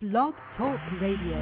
Blog Talk Radio.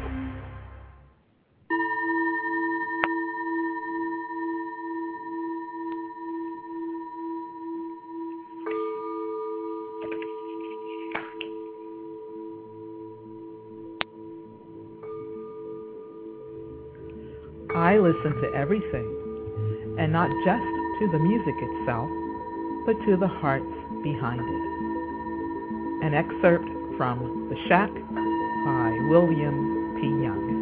I listen to everything, and not just to the music itself, but to the hearts behind it. An excerpt from The Shack by William P. Young.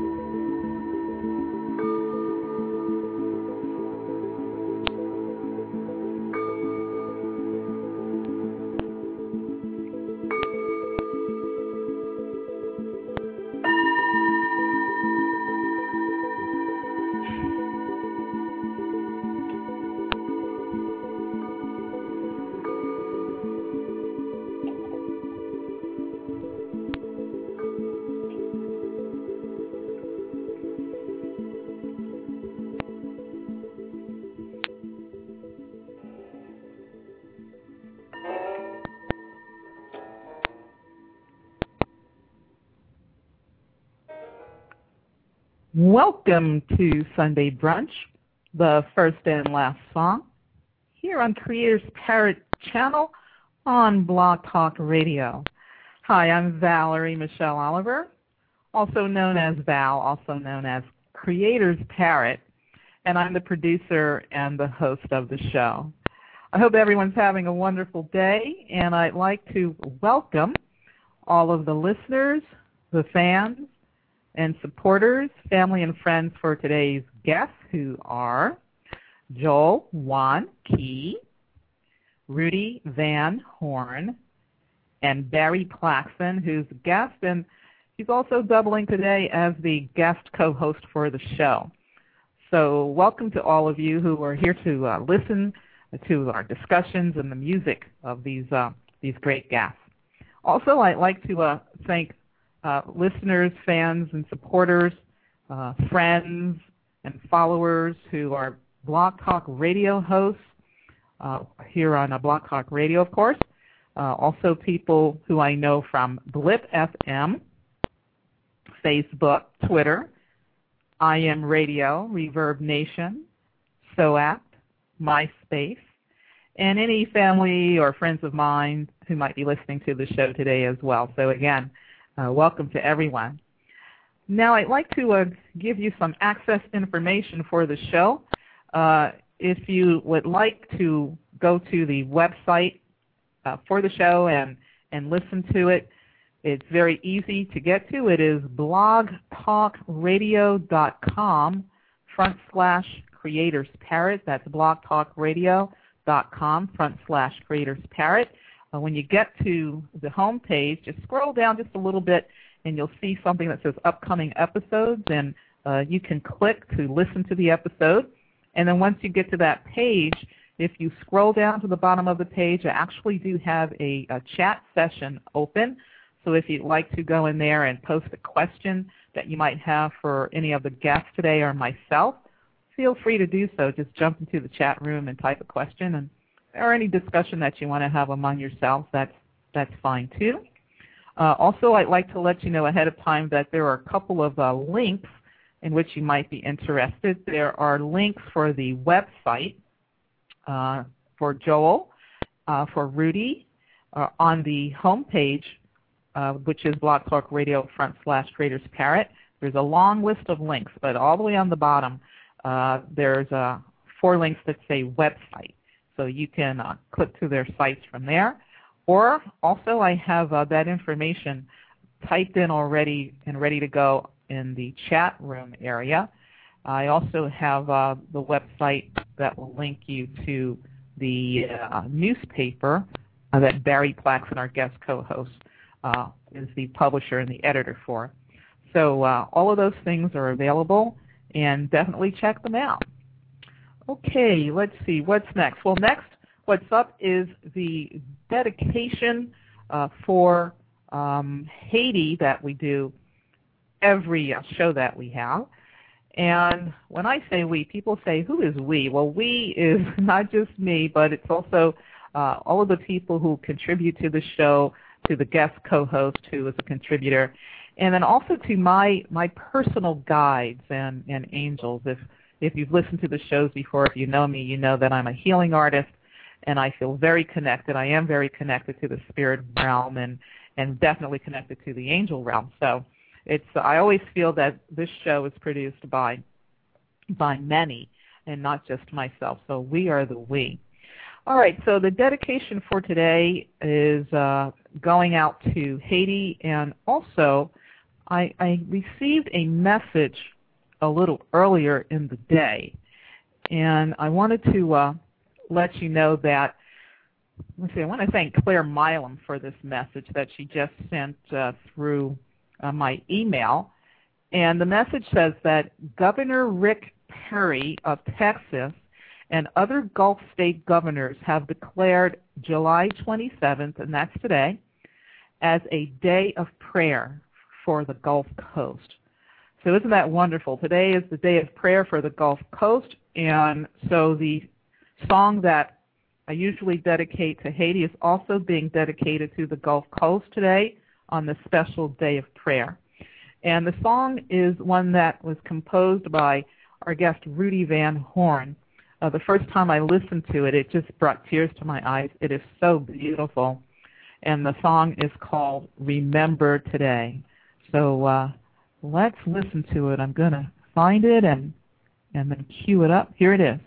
Welcome to Sunday Brunch, the first and last song, here on Creator's Parrot channel on Blog Talk Radio. Hi, I'm Valerie Michelle Oliver, also known as Val, also known as Creator's Parrot, and I'm the producer and the host of the show. I hope everyone's having a wonderful day, and I'd like to welcome all of the listeners, the fans, and supporters, family, and friends for today's guests, who are Joel Juan Key, Rudy Van Horn, and Barry Plaxton, who's a guest, and he's also doubling today as the guest co-host for the show. So welcome to all of you who are here to listen to our discussions and the music of these great guests. Also, I'd like to thank listeners, fans, and supporters, friends, and followers who are Blog Talk Radio hosts here on Blog Talk Radio, of course. Also people who I know from Blip FM, Facebook, Twitter, I Am Radio, Reverb Nation, SOAP, MySpace, and any family or friends of mine who might be listening to the show today as well. So again, welcome to everyone. Now, I'd like to give you some access information for the show. If you would like to go to the website for the show and listen to it, it's very easy to get to. It is blogtalkradio.com/creatorsparrot. That's blogtalkradio.com/creatorsparrot. When you get to the home page, just scroll down just a little bit, and you'll see something that says upcoming episodes, and you can click to listen to the episode. And then once you get to that page, if you scroll down to the bottom of the page, I actually do have a chat session open. So if you'd like to go in there and post a question that you might have for any of the guests today or myself, feel free to do so. Just jump into the chat room and type a question, or any discussion that you want to have among yourselves, that's fine too. Also, I'd like to let you know ahead of time that there are a couple of links in which you might be interested. There are links for the website for Joel, for Rudy, on the home page, which is Blog Talk Radio /CreatorsParrot. There's a long list of links, but all the way on the bottom, there's 4 links that say website. So you can click to their sites from there. Or also I have that information typed in already and ready to go in the chat room area. I also have the website that will link you to the newspaper that Barry Plaxton, our guest co-host, is the publisher and the editor for. So all of those things are available, and definitely check them out. Okay, let's see, what's next? Well, next, what's up is the dedication for Haiti that we do every show that we have. And when I say we, people say, who is we? Well, we is not just me, but it's also all of the people who contribute to the show, to the guest co-host who is a contributor, and then also to my personal guides and angels. If you've listened to the shows before, if you know me, you know that I'm a healing artist, and I feel very connected. I am very connected to the spirit realm and definitely connected to the angel realm. So I always feel that this show is produced by many and not just myself. So we are the we. All right, so the dedication for today is going out to Haiti, and also I received a message a little earlier in the day, and I wanted to let you know that, let's see, I want to thank Claire Milam for this message that she just sent through my email, and the message says that Governor Rick Perry of Texas and other Gulf state governors have declared July 27th, and that's today, as a day of prayer for the Gulf Coast. So isn't that wonderful? Today is the day of prayer for the Gulf Coast, and so the song that I usually dedicate to Haiti is also being dedicated to the Gulf Coast today on this special day of prayer. And the song is one that was composed by our guest Rudy Van Horn. The first time I listened to it, it just brought tears to my eyes. It is so beautiful. And the song is called Remember Today. So let's listen to it. I'm going to find it and then cue it up. Here it is.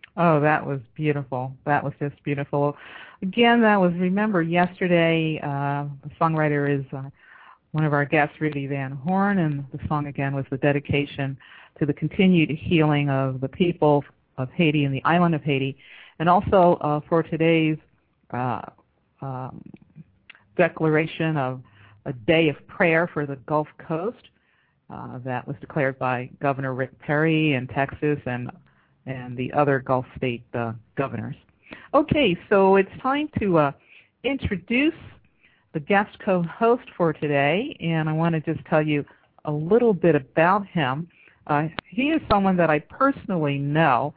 Oh, that was beautiful. That was just beautiful. Again, that was Remember Yesterday. The songwriter is one of our guests, Rudy Van Horn, and the song again was the dedication to the continued healing of the people of Haiti and the island of Haiti, and also for today's declaration of a day of prayer for the Gulf Coast that was declared by Governor Rick Perry in Texas and the other Gulf state governors. Okay, so it's time to introduce the guest co-host for today, and I want to just tell you a little bit about him. He is someone that I personally know,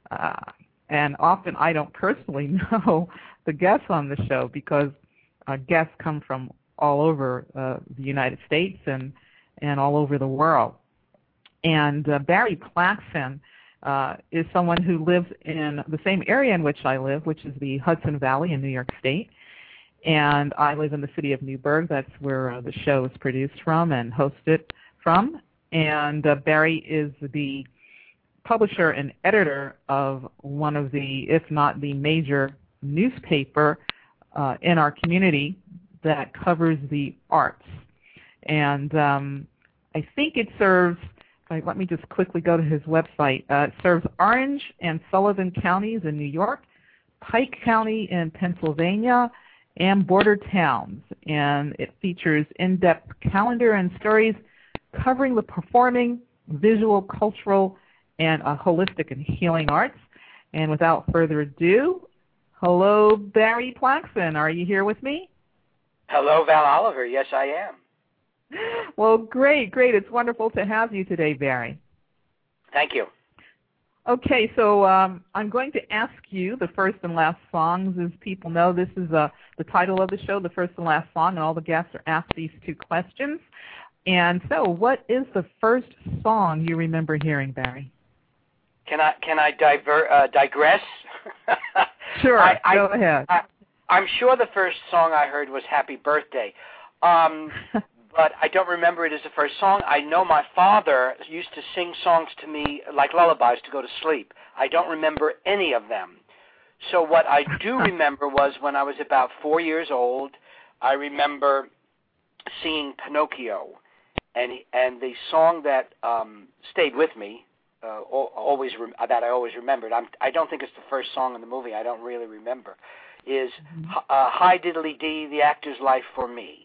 and often I don't personally know the guests on the show because guests come from all over the United States and all over the world. And Barry Plaxton is someone who lives in the same area in which I live, which is the Hudson Valley in New York State. And I live in the city of Newburgh. That's where the show is produced from and hosted from. And Barry is the publisher and editor of one of the, if not the major newspaper in our community that covers the arts. And I think it serves, let me just quickly go to his website. It serves Orange and Sullivan counties in New York, Pike County in Pennsylvania, and border towns. And it features in-depth calendar and stories covering the performing, visual, cultural, and holistic and healing arts. And without further ado, hello, Barry Plaxton. Are you here with me? Hello, Val Oliver. Yes, I am. Well, great. It's wonderful to have you today, Barry. Thank you. Okay, so I'm going to ask you the first and last songs. As people know, this is the title of the show, the first and last song, and all the guests are asked these two questions. And so what is the first song you remember hearing, Barry? Can I digress? Sure, go ahead. I'm sure the first song I heard was Happy Birthday, but I don't remember it as the first song. I know my father used to sing songs to me like lullabies to go to sleep. I don't remember any of them. So what I do remember was when I was about 4 years old, I remember seeing Pinocchio, and the song that stayed with me, that I always remembered. I don't think it's the first song in the movie. I don't really remember. Is Hi Diddly Dee, The Actor's Life for Me.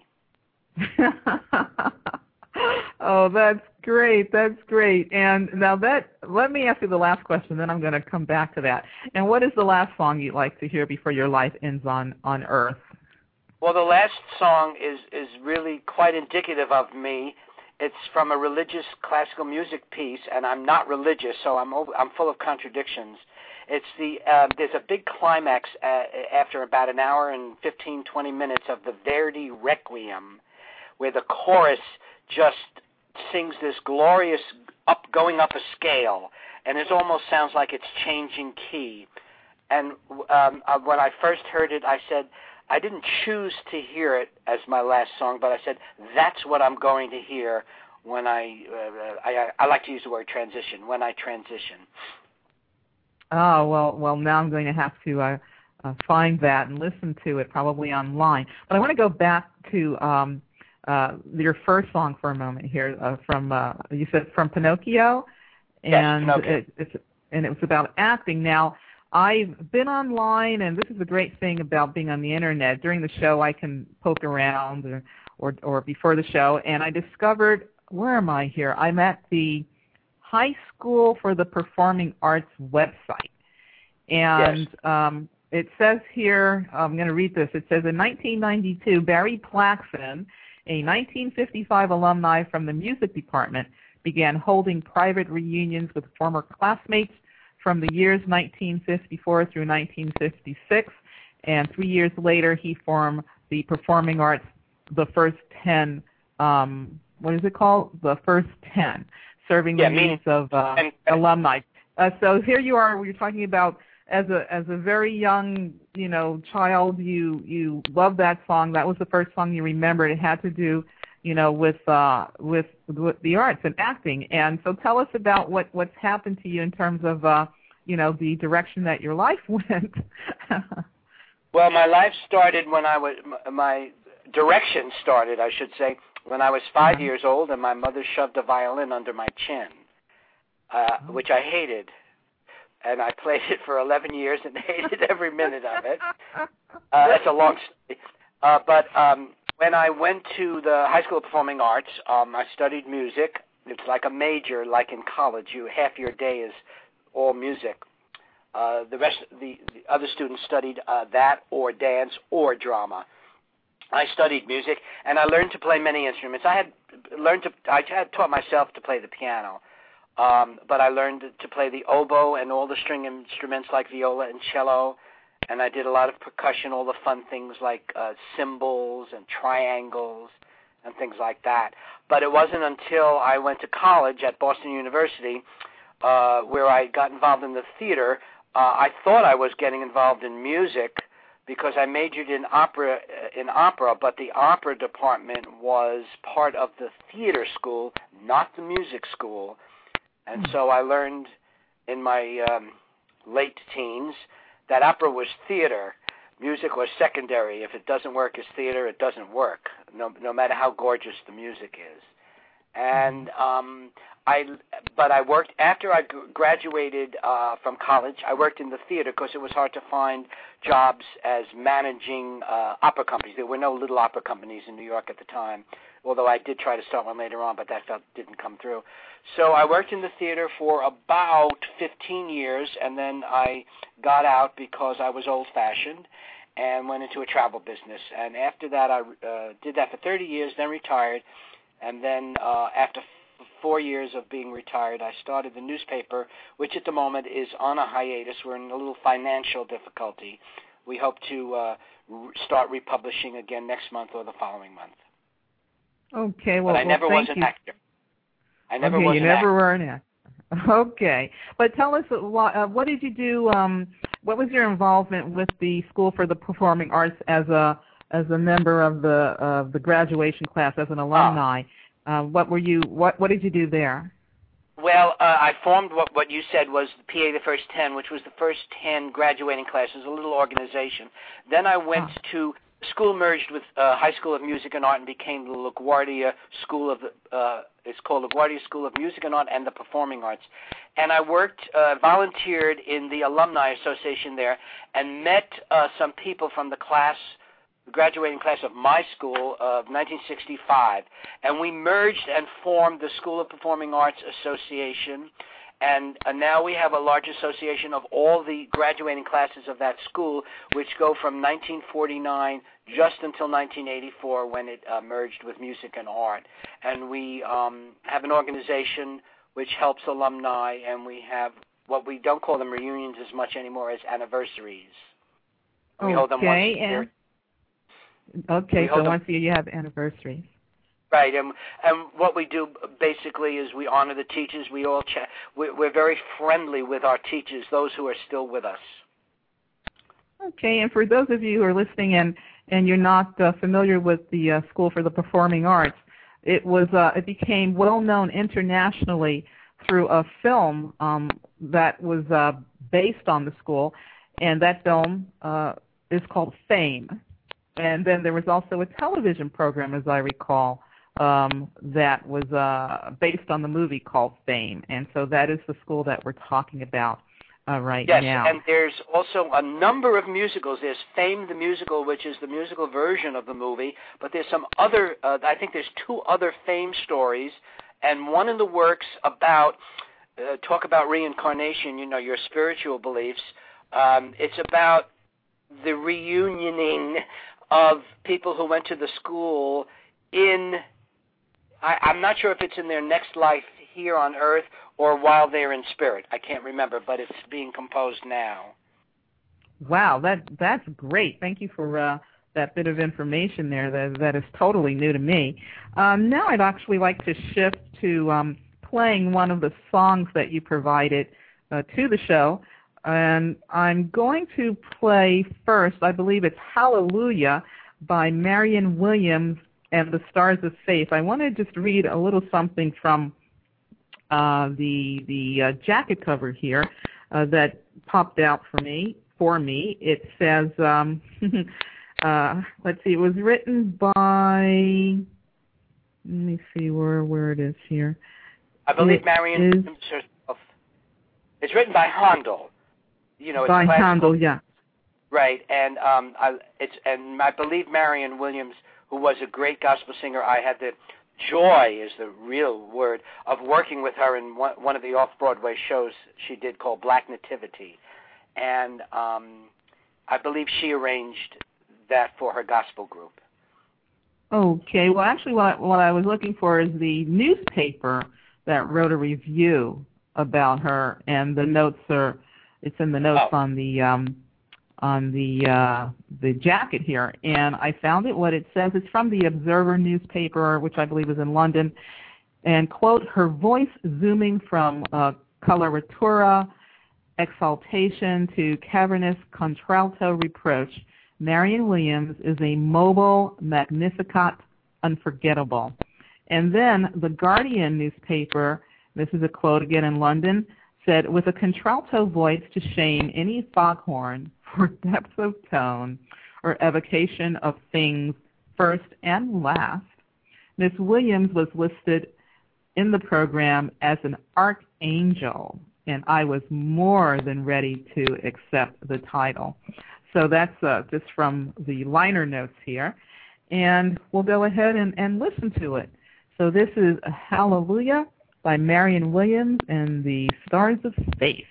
Oh, that's great. And now let me ask you the last question, then I'm going to come back to that. And what is the last song you'd like to hear before your life ends on Earth? Well, the last song is really quite indicative of me. It's from a religious classical music piece, and I'm not religious, so I'm full of contradictions. It's there's a big climax after about an hour and 15, 20 minutes of the Verdi Requiem, where the chorus just sings this glorious going up a scale, and it almost sounds like it's changing key. And when I first heard it, I said, I didn't choose to hear it as my last song, but I said, that's what I'm going to hear when I like to use the word transition, when I transition. Oh, well, now I'm going to have to find that and listen to it probably online. But I want to go back to your first song for a moment here from, you said from Pinocchio? And yes, Pinocchio. It was about acting. Now, I've been online, and this is the great thing about being on the Internet. During the show, I can poke around or before the show, and I discovered, where am I here? I'm at the High School for the Performing Arts website. And yes. It says here, I'm going to read this. It says, in 1992, Barry Plaxton, a 1955 alumni from the music department, began holding private reunions with former classmates from the years 1954 through 1956, and 3 years later he formed the Performing Arts, the First 10, what is it called? The First 10, serving the needs of alumni. So here you are, we're talking about as a very young, child, you loved that song. That was the first song you remembered. It had to do, with the arts and acting. And so tell us about what's happened to you in terms of, the direction that your life went. Well, my life started when my direction started, I should say, when I was 5 years old, and my mother shoved a violin under my chin, which I hated. And I played it for 11 years and hated every minute of it. That's a long story. But when I went to the High School of Performing Arts, I studied music. It's like a major, like in college. Half your day is all music. The other students studied that or dance or drama. I studied music, and I learned to play many instruments. I had taught myself to play the piano, but I learned to play the oboe and all the string instruments like viola and cello, and I did a lot of percussion, all the fun things like cymbals and triangles and things like that. But it wasn't until I went to college at Boston University where I got involved in the theater. I thought I was getting involved in music because I majored in opera, but the opera department was part of the theater school, not the music school. And so I learned in my late teens that opera was theater. Music was secondary. If it doesn't work as theater, it doesn't work, no matter how gorgeous the music is. And I worked after I graduated from college. I worked in the theater because it was hard to find jobs as managing opera companies. There were no little opera companies in New York at the time, although I did try to start one later on, but that didn't come through. So I worked in the theater for about 15 years, and then I got out because I was old-fashioned and went into a travel business. And after that, I did that for 30 years, then retired. And then after 4 years of being retired, I started the newspaper, which at the moment is on a hiatus. We're in a little financial difficulty. We hope to start republishing again next month or the following month. Okay, well, but I never was an actor. I never was an actor. You never were an actor. Okay, but tell us, what did you do? What was your involvement with the School for the Performing Arts as a member of the graduation class, as an alumni? What did you do there? Well, I formed what you said was PA the First 10, which was the first 10 graduating classes, a little organization. Then I went to school, merged with High School of Music and Art, and became the LaGuardia School of it's called LaGuardia School of Music and Art and the Performing Arts. And I volunteered in the Alumni Association there, and met some people from the graduating class of my school of 1965, and we merged and formed the School of Performing Arts Association, and now we have a large association of all the graduating classes of that school, which go from 1949 just until 1984 when it merged with Music and Art. And we have an organization which helps alumni, and we have what we don't call them reunions as much anymore as anniversaries. We hold them once a year. Okay, so once a year you have anniversaries. Right, and what we do basically is we honor the teachers. We all we're very friendly with our teachers, those who are still with us. Okay, and for those of you who are listening and you're not familiar with the School for the Performing Arts, it became well known internationally through a film that was based on the school, and that film is called Fame. And then there was also a television program, as I recall, that was based on the movie called Fame. And so that is the school that we're talking about right now. Yes, and there's also a number of musicals. There's Fame the Musical, which is the musical version of the movie, but there's some other, I think there's 2 other Fame stories, and one in the works about, talk about reincarnation, your spiritual beliefs. It's about the reunioning of people who went to the school I'm not sure if it's in their next life here on Earth or while they're in spirit. I can't remember, but it's being composed now. Wow, that's great. Thank you for that bit of information there. That is totally new to me. Now I'd actually like to shift to playing one of the songs that you provided to the show. And I'm going to play first, I believe it's Hallelujah by Marianne Williams and the Stars of Faith. I want to just read a little something from the jacket cover here. that popped out for me. It says, let's see, it was written by, let me see where it is here. I believe Marion Williams herself. It's written by Handel. You know, it's by Handel, yeah. Right, and I believe Marion Williams, who was a great gospel singer, I had the joy, is the real word, of working with her in one of the off-Broadway shows she did called Black Nativity. And I believe she arranged that for her gospel group. Okay, well, actually what I was looking for is the newspaper that wrote a review about her, and the notes it's in the notes on the jacket here, and I found it. What it says, it's from the Observer newspaper, which I believe is in London, and quote, her voice zooming from coloratura exaltation to cavernous contralto reproach, Marion Williams is a mobile Magnificat unforgettable. And then the Guardian newspaper, this is a quote again in London, said, with a contralto voice to shame any foghorn for depth of tone or evocation of things first and last, Miss Williams was listed in the program as an archangel, and I was more than ready to accept the title. So that's just from the liner notes here, and we'll go ahead and listen to it. So this is Hallelujah by Marion Williams and the Stars of Space.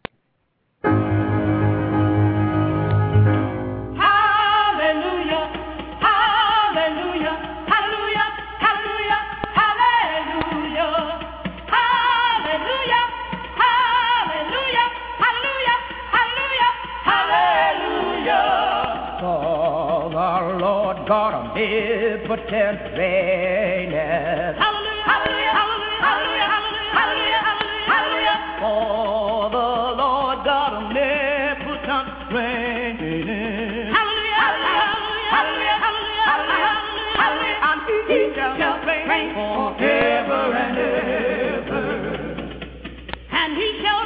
God omnipotent reigneth. Hallelujah, hallelujah, hallelujah, hallelujah, hallelujah, hallelujah. For the Lord God omnipotent reigneth. Hallelujah, hallelujah, hallelujah, hallelujah, hallelujah. And he shall reign forever and ever. And he shall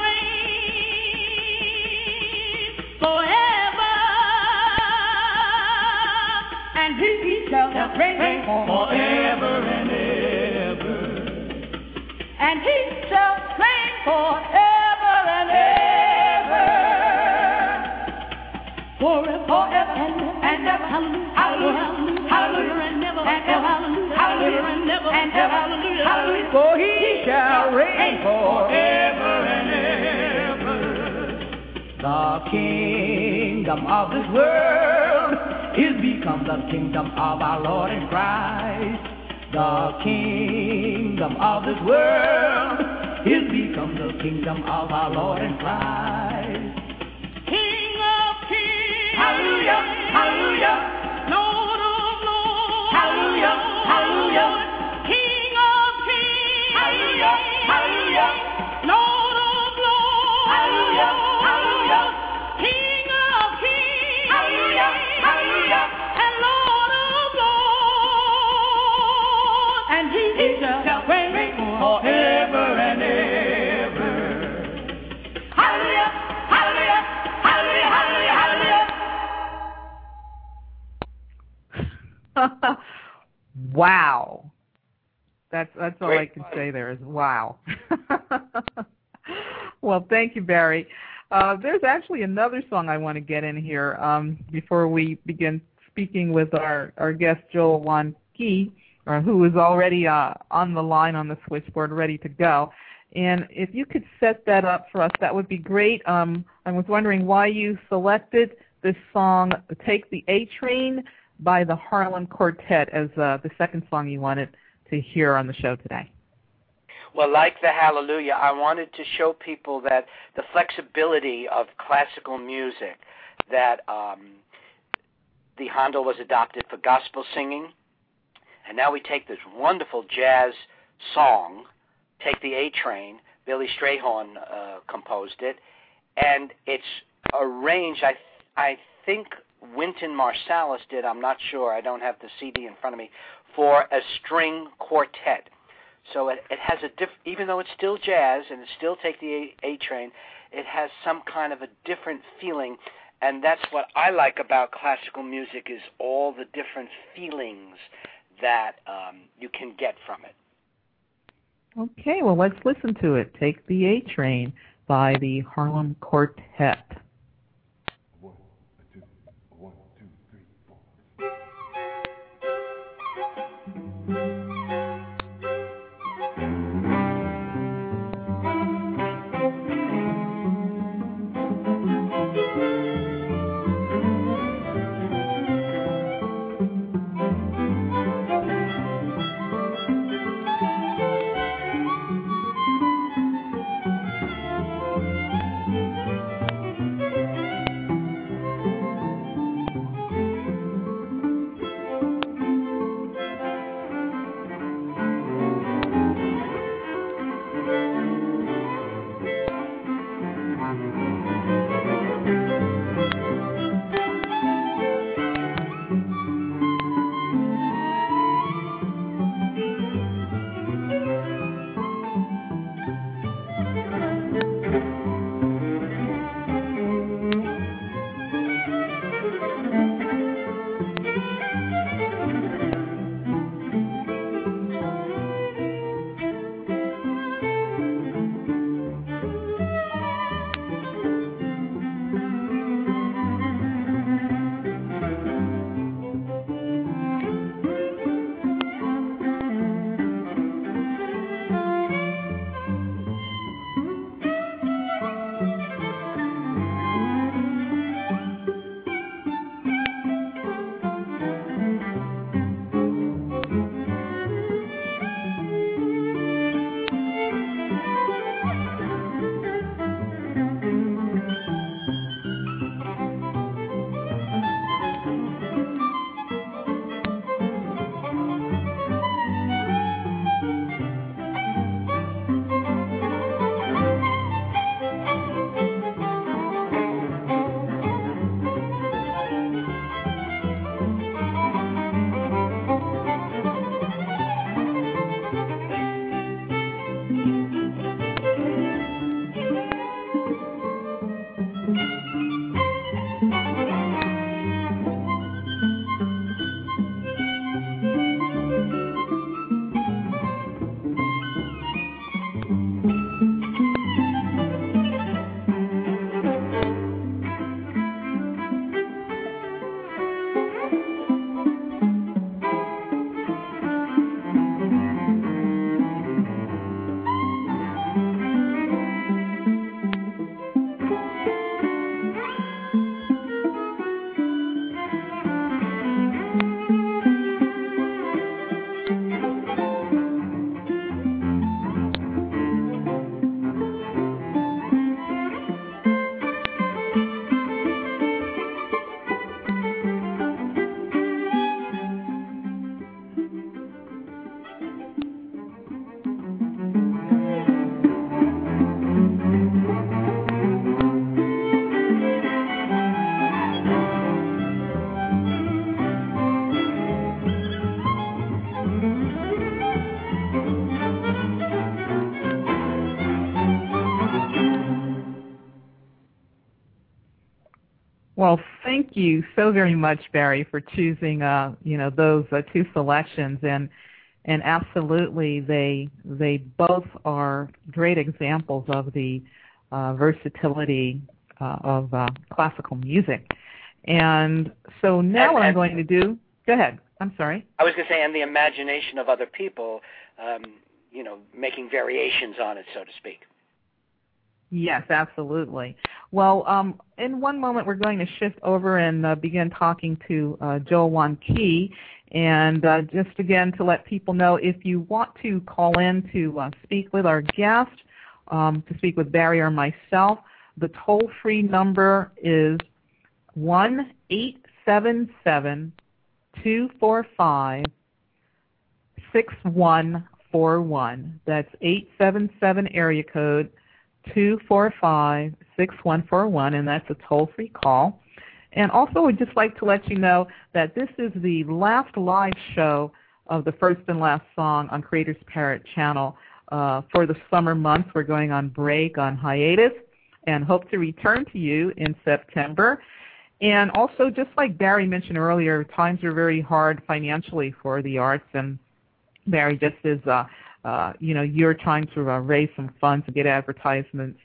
reign forever. And he shall reign forever and ever. And he shall reign forever and ever. Forever and ever. Hallelujah, hallelujah, and ever, and ever, hallelujah, and ever, and ever, hallelujah. For he shall reign forever and ever. The kingdom of this world is become the kingdom of our Lord and Christ. The kingdom of this world is become the kingdom of our Lord and Christ. King of kings, hallelujah, hallelujah. Lord of lords, hallelujah, hallelujah. King of kings, hallelujah, hallelujah. Lord of lords, hallelujah, hallelujah. King of kings, hallelujah, hallelujah. And Lord of lords, and he shall reign forever and ever. Hallelujah, hallelujah, hallelujah, hallelujah, hallelujah. Wow. That's all I can say there is wow. Well, thank you, Barry. There's actually another song I want to get in here before we begin speaking with our guest, Joel Wanke, who is already on the line on the switchboard ready to go. And if you could set that up for us, that would be great. I was wondering why you selected this song, Take the A Train, by the Harlem Quartet, as the second song you wanted to hear on the show today. Well, like the Hallelujah, I wanted to show people that the flexibility of classical music, that the Handel was adopted for gospel singing, and now we take this wonderful jazz song, Take the A Train, Billy Strayhorn composed it, and it's arranged, I think Wynton Marsalis did, I'm not sure, I don't have the CD in front of me, for a string quartet. So it has even though it's still jazz and it still take the A Train, it has some kind of a different feeling, and that's what I like about classical music is all the different feelings that you can get from it. Okay, well, let's listen to it. Take the A Train by the Harlem Quartet. 1, 2, 1, 2, 3, 4. Well, thank you so very much, Barry, for choosing those two selections, and absolutely they both are great examples of the versatility of classical music. And so now what I'm going to do, go ahead. I'm sorry. I was going to say, and the imagination of other people, making variations on it, so to speak. Yes, absolutely. Well, in one moment we're going to shift over and begin talking to Joel Won Key. And just again to let people know, if you want to call in to speak with our guest, to speak with Barry or myself, the toll-free number is 1-877-245-6141. That's 877 area code 245-6141, and that's a toll-free call. And also we'd just like to let you know that this is the last live show of the first and last song on Creators Parrot channel for the summer months. We're going on break, on hiatus, and hope to return to you in September. And also, just like Barry mentioned earlier, times are very hard financially for the arts, and Barry, just as you're trying to raise some funds to get advertisers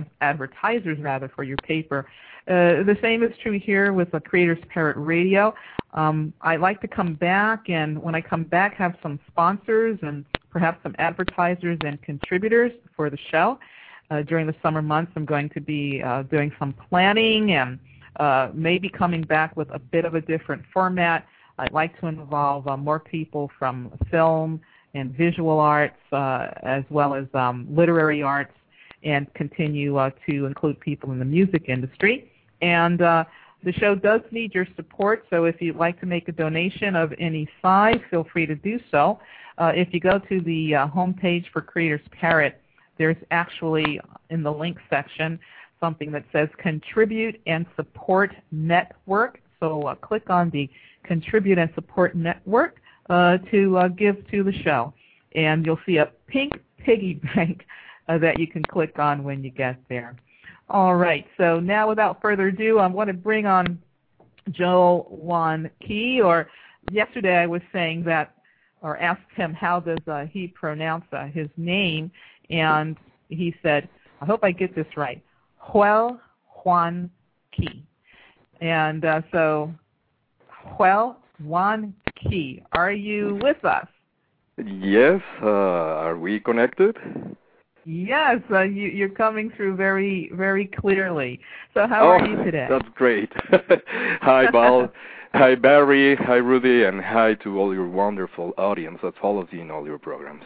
for your paper. The same is true here with the Creators Parrot Radio. I like to come back, and when I come back, have some sponsors and perhaps some advertisers and contributors for the show. During the summer months, I'm going to be doing some planning and maybe coming back with a bit of a different format. I'd like to involve more people from film and visual arts as well as literary arts, and continue to include people in the music industry. And the show does need your support, so if you'd like to make a donation of any size, feel free to do so. If you go to the homepage for Creators Parrot, there's actually in the link section something that says Contribute and Support Network. So click on the Contribute and Support Network to give to the show. And you'll see a pink piggy bank that you can click on when you get there. All right, so now without further ado, I want to bring on Joel Wan Key. Or yesterday I was saying that, or asked him how does he pronounce his name, and he said, I hope I get this right, Joel Wan Key. And so, Joel Wan Key, are you with us? Yes, are we connected? Yes, you're coming through very, very clearly. So how are you today? That's great. Hi, Val. Hi, Barry. Hi, Rudy. And hi to all your wonderful audience that follows you in all your programs.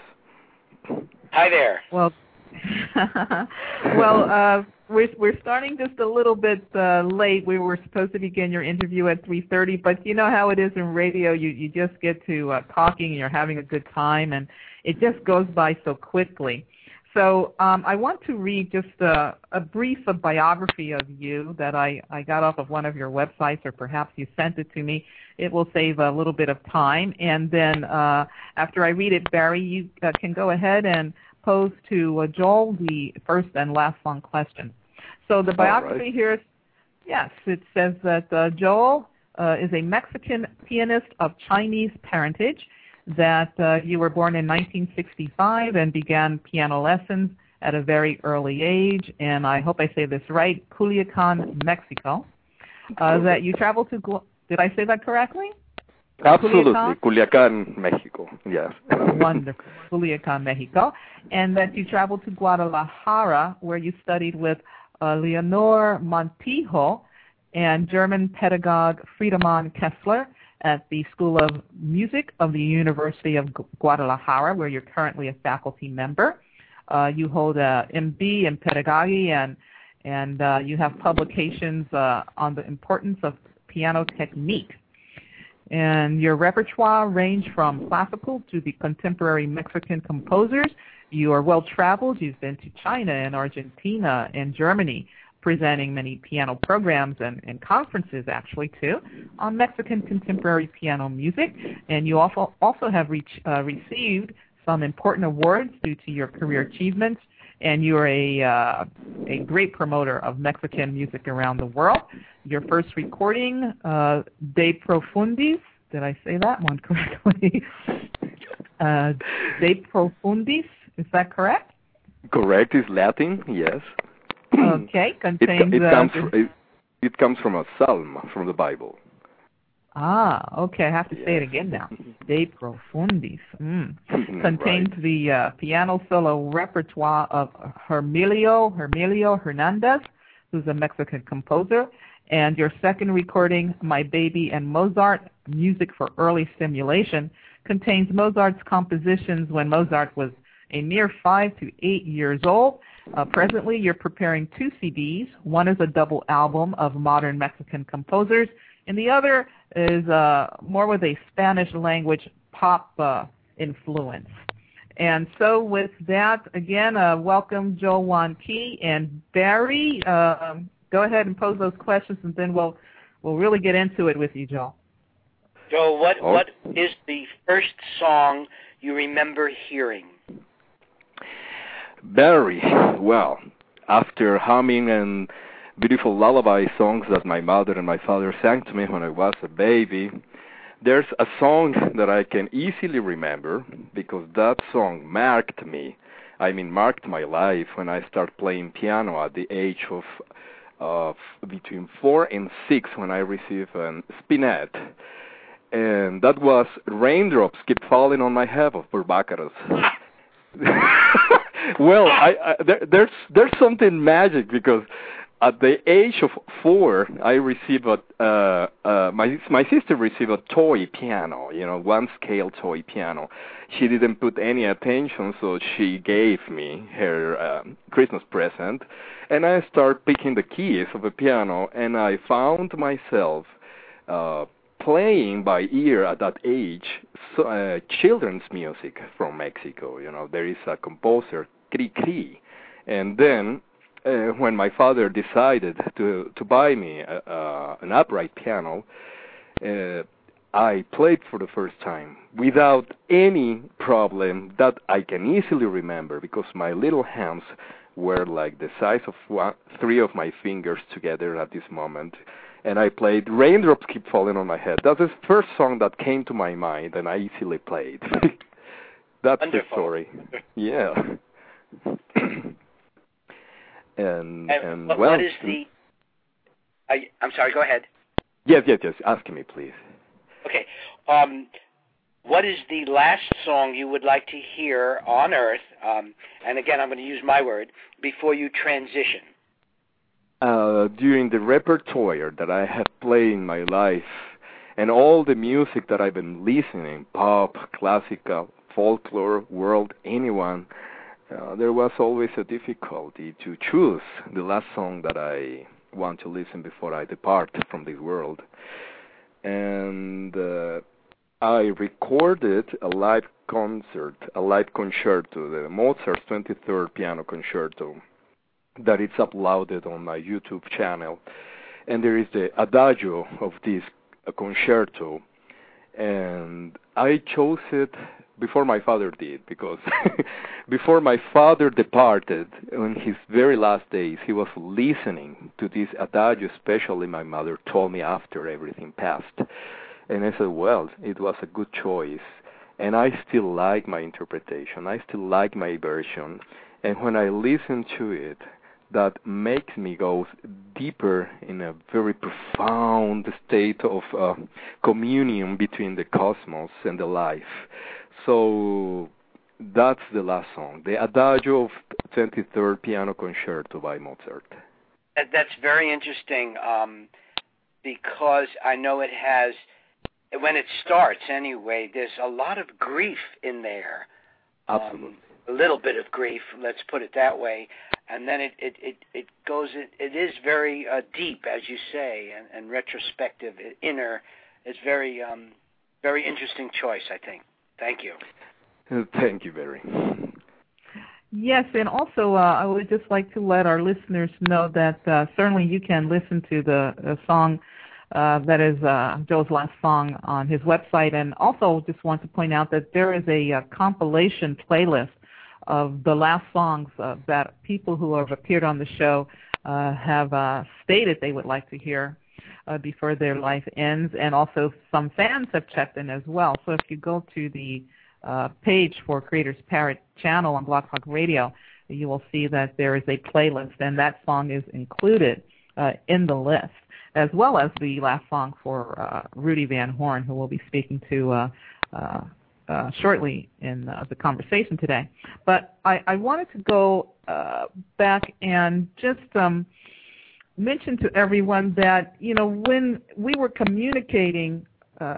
Hi there. Well, we're starting just a little bit late. We were supposed to begin your interview at 3:30, but you know how it is in radio. You just get to talking, and you're having a good time, and it just goes by so quickly. So I want to read just a brief biography of you that I got off of one of your websites, or perhaps you sent it to me. It will save a little bit of time. And then after I read it, Barry, you can go ahead and pose to Joel the first and last long question. So the biography here is, yes, it says that Joel is a Mexican pianist of Chinese parentage, that you were born in 1965 and began piano lessons at a very early age, and I hope I say this right, Culiacan, Mexico. That you traveled to, did I say that correctly? Absolutely, Culiacan, Mexico, yes. Wonderful, Culiacan, Mexico. And that you traveled to Guadalajara, where you studied with Leonor Montijo and German pedagogue Friedemann Kessler at the School of Music of the University of Guadalajara, where you're currently a faculty member. You hold a MB in pedagogy, and you have publications on the importance of piano technique. And your repertoire range from classical to the contemporary Mexican composers. You are well-traveled. You've been to China and Argentina and Germany, presenting many piano programs and conferences, actually, too, on Mexican contemporary piano music. And you also have received some important awards due to your career achievements, and you're a great promoter of Mexican music around the world. Your first recording, De Profundis, did I say that one correctly? De Profundis, is that correct? Correct, is Latin, yes. Okay, contains... It comes from a psalm from the Bible. Ah, okay, I have to say it again now. De Profundis. Contains right. The piano solo repertoire of Hermelio Hernandez, who's a Mexican composer, and your second recording, My Baby and Mozart, Music for Early Stimulation, contains Mozart's compositions when Mozart was a mere 5 to 8 years old. Presently, you're preparing 2 CDs. One is a double album of modern Mexican composers, and the other is more with a Spanish language pop influence. And so with that, again, welcome Joel Wan Key. And Barry, go ahead and pose those questions, and then we'll really get into it with you, Joel. Joe, what is the first song you remember hearing? Barry, well, after humming and beautiful lullaby songs that my mother and my father sang to me when I was a baby, there's a song that I can easily remember because that song marked my life when I started playing piano at the age of between 4 and 6 when I received a spinet. And that was Raindrops Keep Falling on My Head of Burt Bacharach. Well, there's something magic because at the age of 4, I received my sister received a toy piano, one scale toy piano. She didn't put any attention, so she gave me her Christmas present, and I started picking the keys of the piano, and I found myself playing by ear at that age children's music from Mexico. There is a composer, Cri Cri, and then when my father decided to buy me an upright piano, I played for the first time without any problem that I can easily remember because my little hands were like the size of 3 of my fingers together at this moment. And I played Raindrops Keep Falling on My Head. That's the first song that came to my mind, and I easily played. That's Wonderful. The story. Yeah. and well, what is the... I'm sorry, go ahead. Yes. Ask me, please. Okay. What is the last song you would like to hear on Earth, and again, I'm going to use my word, before you transition? During the repertoire that I have played in my life and all the music that I've been listening, pop, classical, folklore, world, anyone, there was always a difficulty to choose the last song that I want to listen before I depart from this world. And I recorded a live concerto, the Mozart's 23rd Piano Concerto, that it's uploaded on my YouTube channel. And there is the adagio of this concerto. And I chose it before my father did, because before my father departed, on his very last days, he was listening to this adagio, especially my mother told me after everything passed. And I said, well, it was a good choice. And I still like my interpretation. I still like my version. And when I listen to it, that makes me go deeper in a very profound state of communion between the cosmos and the life. So that's the last song, the Adagio of 23rd Piano Concerto by Mozart. That's very interesting because I know it has, when it starts anyway, there's a lot of grief in there. Absolutely. A little bit of grief, let's put it that way. And then it goes, it is very deep, as you say, and retrospective, inner. It's very interesting choice, I think. Thank you. Thank you, Barry. Yes, and also I would just like to let our listeners know that certainly you can listen to the song that is Joe's last song on his website, and also just want to point out that there is a compilation playlist of the last songs that people who have appeared on the show have stated they would like to hear before their life ends, and also some fans have checked in as well. So if you go to the page for Creator's Parrot channel on Blog Talk Radio, you will see that there is a playlist, and that song is included in the list, as well as the last song for Rudy Van Horn, who we'll be speaking to shortly in the conversation today. But I wanted to go back and just mention to everyone that, when we were communicating,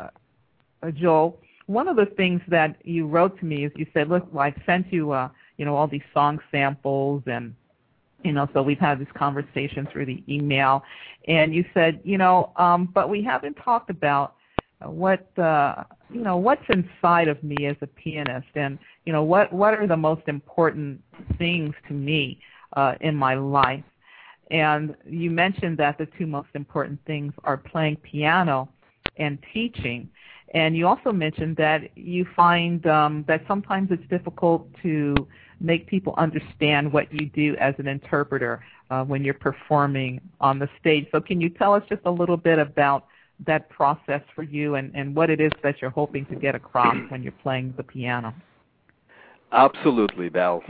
Joel, one of the things that you wrote to me is you said, look, I sent you, all these song samples, and, so we've had this conversation through the email, and you said, but we haven't talked about what's inside of me as a pianist, and what are the most important things to me in my life. And you mentioned that the two most important things are playing piano and teaching. And you also mentioned that you find that sometimes it's difficult to make people understand what you do as an interpreter when you're performing on the stage. So can you tell us just a little bit about that process for you and what it is that you're hoping to get across when you're playing the piano? Absolutely, Val.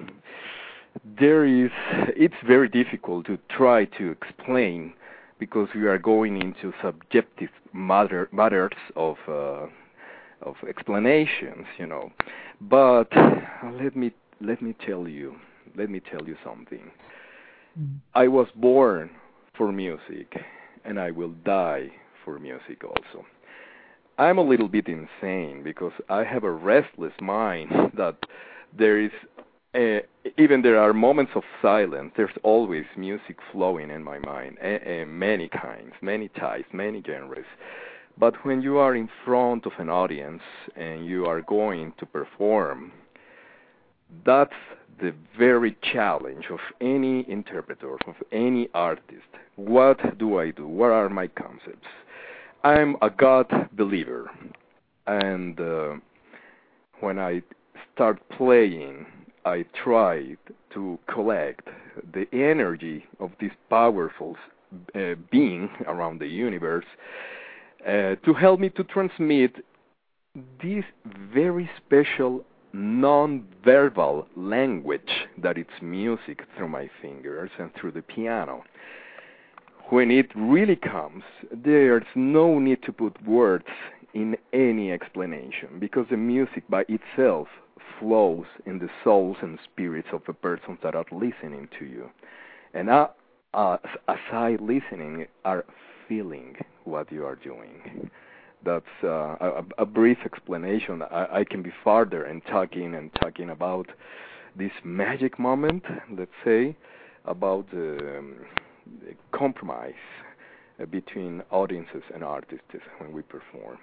It's very difficult to try to explain because we are going into subjective matters of explanations, But let me tell you something. I was born for music, and I will die for music also. I'm a little bit insane because I have a restless mind that there is. Even there are moments of silence, there's always music flowing in my mind, many kinds, many types, many genres. But when you are in front of an audience and you are going to perform, that's the very challenge of any interpreter, of any artist. What do I do? What are my concepts? I'm a God believer, and when I start playing, I tried to collect the energy of this powerful being around the universe to help me to transmit this very special non-verbal language that it's music through my fingers and through the piano. When it really comes, there's no need to put words in any explanation because the music by itself flows in the souls and spirits of the persons that are listening to you. And as I listening, are feeling what you are doing. That's a brief explanation. I can be farther and talking about this magic moment, let's say, about the compromise between audiences and artists when we perform.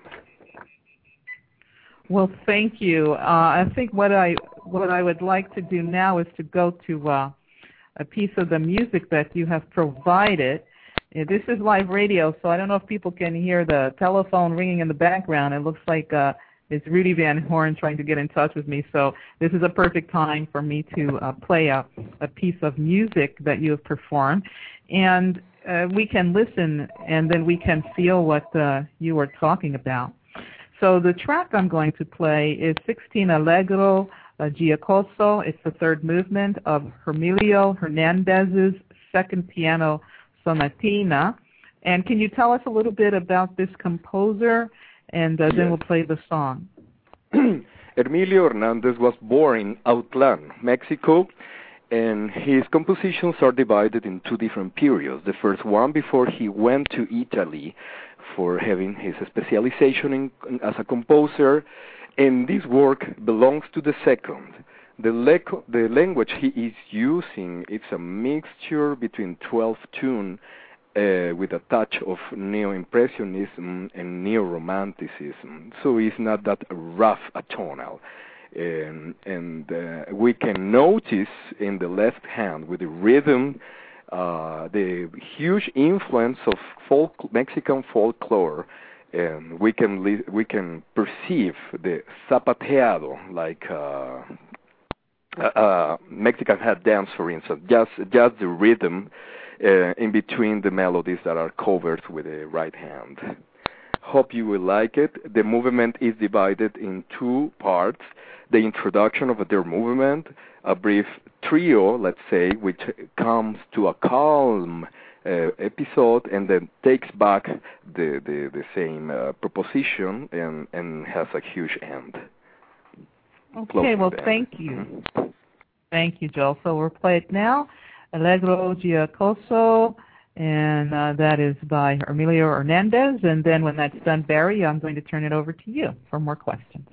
Well, thank you. I think what I would like to do now is to go to a piece of the music that you have provided. This is live radio, so I don't know if people can hear the telephone ringing in the background. It looks like it's Rudy Van Horn trying to get in touch with me. So this is a perfect time for me to play a piece of music that you have performed. And we can listen, and then we can feel what you were talking about. So the track I'm going to play is 16 Allegro Giacoso. It's the third movement of Hermelio Hernandez's second piano sonatina. And can you tell us a little bit about this composer? And then we'll play the song. Hermelio Hernandez was born in Autlán, Mexico, and his compositions are divided in two different periods. The first one before he went to Italy for having his specialization as a composer, and this work belongs to the second. The language he is using, it's a mixture between 12-tune with a touch of neo-impressionism and neo-romanticism, so it's not that rough atonal. And we can notice in the left hand with the rhythm the huge influence of Mexican folklore, and we can perceive the zapateado, like Mexican head dance, for instance, just the rhythm in between the melodies that are covered with the right hand. Hope you will like it. The movement is divided in two parts. The introduction of their movement, a brief trio, let's say, which comes to a calm episode and then takes back the same proposition and has a huge end. Okay, well, thank you. Thank you, Joel. So we'll play it now. Allegro Giacoso, and that is by Hermelio Hernandez. And then when that's done, Barry, I'm going to turn it over to you for more questions.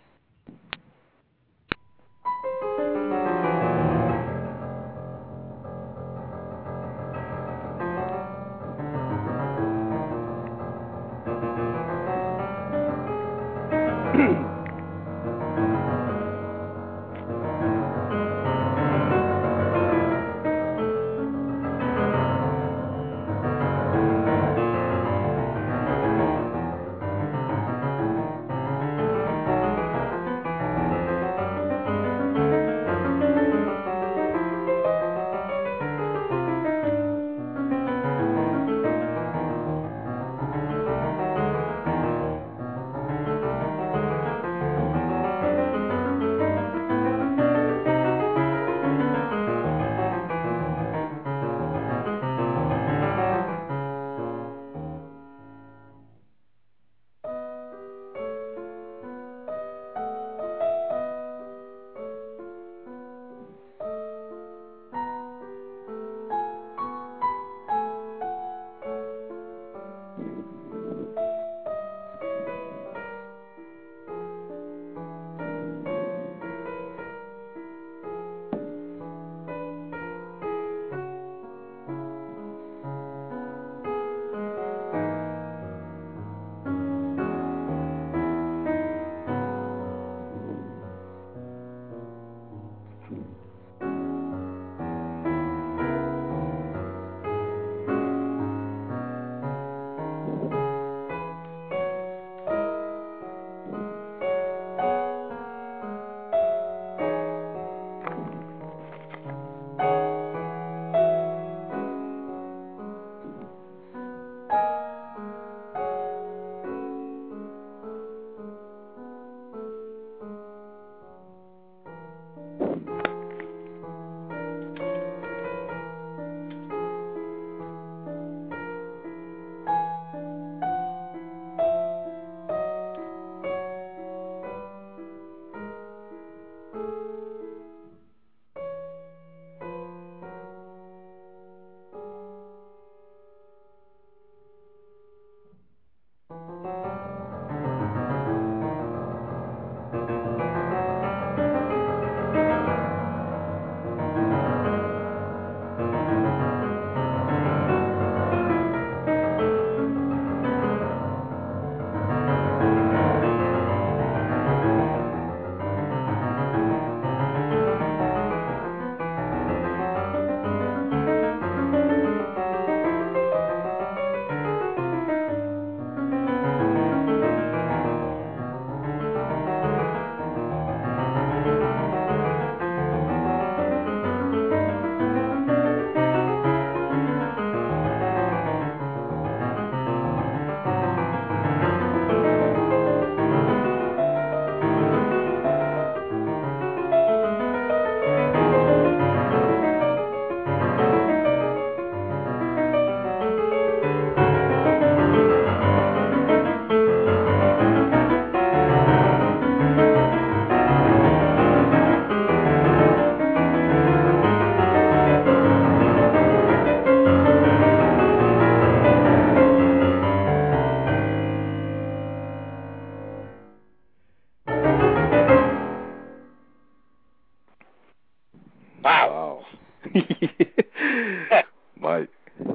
My.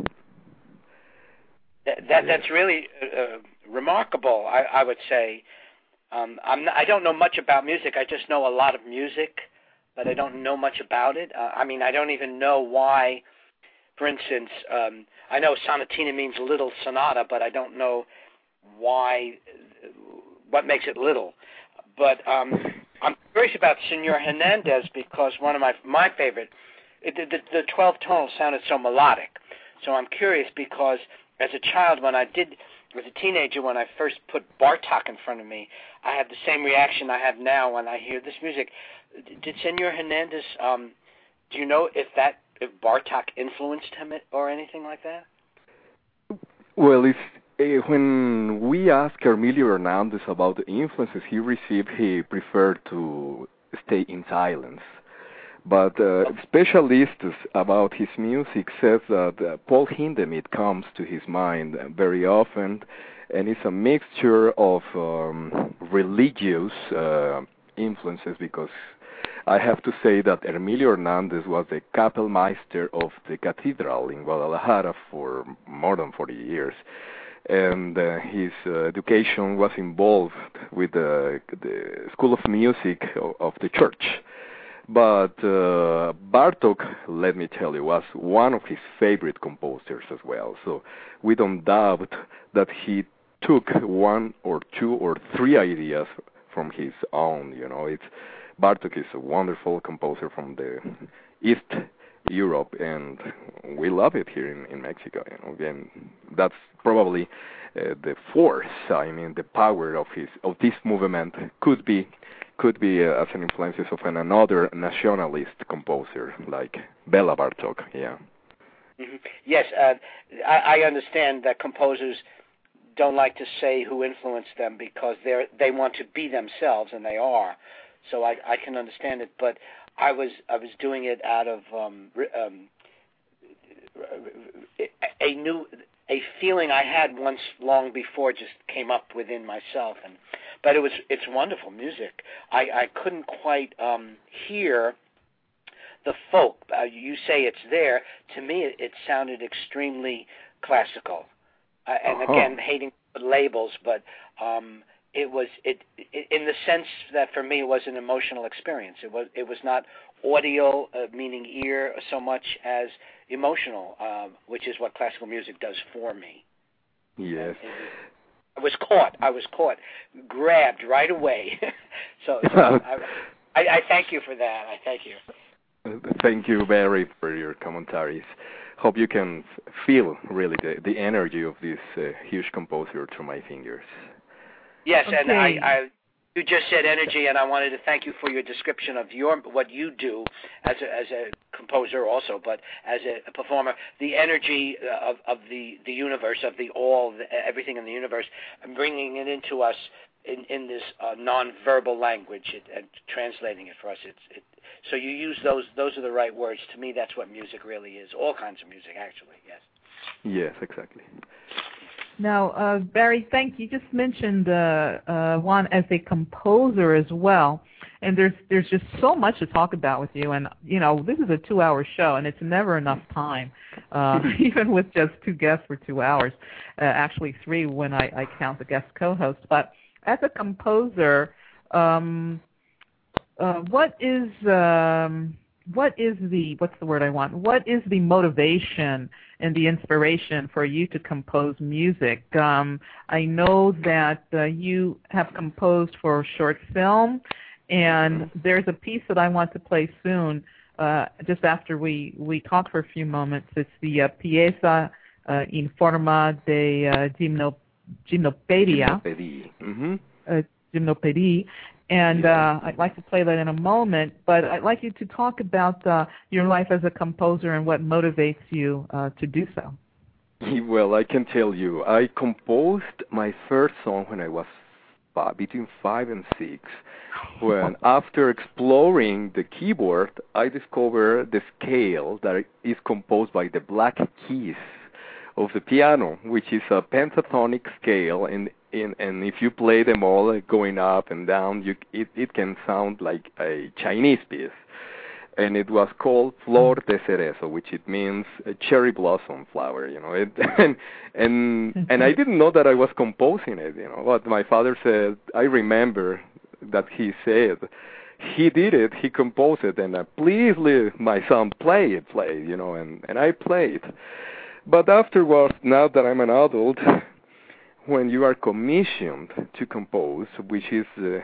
That's really remarkable. I would say. I don't know much about music. I just know a lot of music, but I don't know much about it. I don't even know why. For instance, I know sonatina means little sonata, but I don't know why. What makes it little? But I'm curious about Senor Hernandez because one of my favorite. The 12 tonal sounded so melodic. So I'm curious because as a child, as a teenager, when I first put Bartok in front of me, I had the same reaction I have now when I hear this music. Did Senor Hernandez, do you know if Bartok influenced him or anything like that? Well, when we asked Emilio Hernandez about the influences he received, he preferred to stay in silence. But specialists about his music says that Paul Hindemith comes to his mind very often, and it's a mixture of religious influences because I have to say that Emilio Hernandez was the Kapellmeister of the cathedral in Guadalajara for more than 40 years. And his education was involved with the School of Music of the church. But Bartók, let me tell you, was one of his favorite composers as well. So we don't doubt that he took one or two or three ideas from his own. Bartók is a wonderful composer from the East Europe, and we love it here in Mexico. And that's probably the force. The power of this movement could be as an influence of another nationalist composer like Bela Bartók. Yeah. Mm-hmm. Yes, I understand that composers don't like to say who influenced them because they want to be themselves, and they are. So I can understand it, but I was doing it out of a feeling I had once long before just came up within myself, but it's wonderful music. I couldn't quite hear the folk. You say it's there. To me, it sounded extremely classical, and again, hating labels, but it was in the sense that for me it was an emotional experience. It was not audio, meaning ear, so much as emotional, which is what classical music does for me. Yes. I was caught, grabbed right away. so I thank you for that. I thank you. Thank you, Barry, for your commentaries. Hope you can feel really the energy of this huge composer through my fingers. Yes, okay. And you just said energy, and I wanted to thank you for your description of what you do as a composer also, but as a performer, the energy of the universe, of everything in the universe, and bringing it into us in this non-verbal language and translating it for us. So you use those are the right words. To me, that's what music really is. All kinds of music, actually, yes. Yes, exactly. Now, Barry, thank you. You just mentioned Juan as a composer as well, and there's just so much to talk about with you. And this is a 2-hour show, and it's never enough time, even with just 2 guests for 2 hours. Actually, 3 when I count the guest co-host. But as a composer, what is the motivation and the inspiration for you to compose music? I know that you have composed for short film, and there's a piece that I want to play soon, just after we talk for a few moments. It's the pieza in forma de gimnopedia. Gymnopédie. And I'd like to play that in a moment, but I'd like you to talk about your life as a composer and what motivates you to do so. Well, I can tell you, I composed my first song when I was between 5 and 6, when after exploring the keyboard, I discovered the scale that is composed by the black keys of the piano, which is a pentatonic scale, and if you play them all going up and down, it can sound like a Chinese piece. and it was called Flor de Cerezo, which it means a cherry blossom flower, you know. And I didn't know that I was composing it, you know. But my father said, I remember that he said, he did it, he composed it, and please, my son, play it, you know, and I played. But afterwards, now that I'm an adult, when you are commissioned to compose, which is the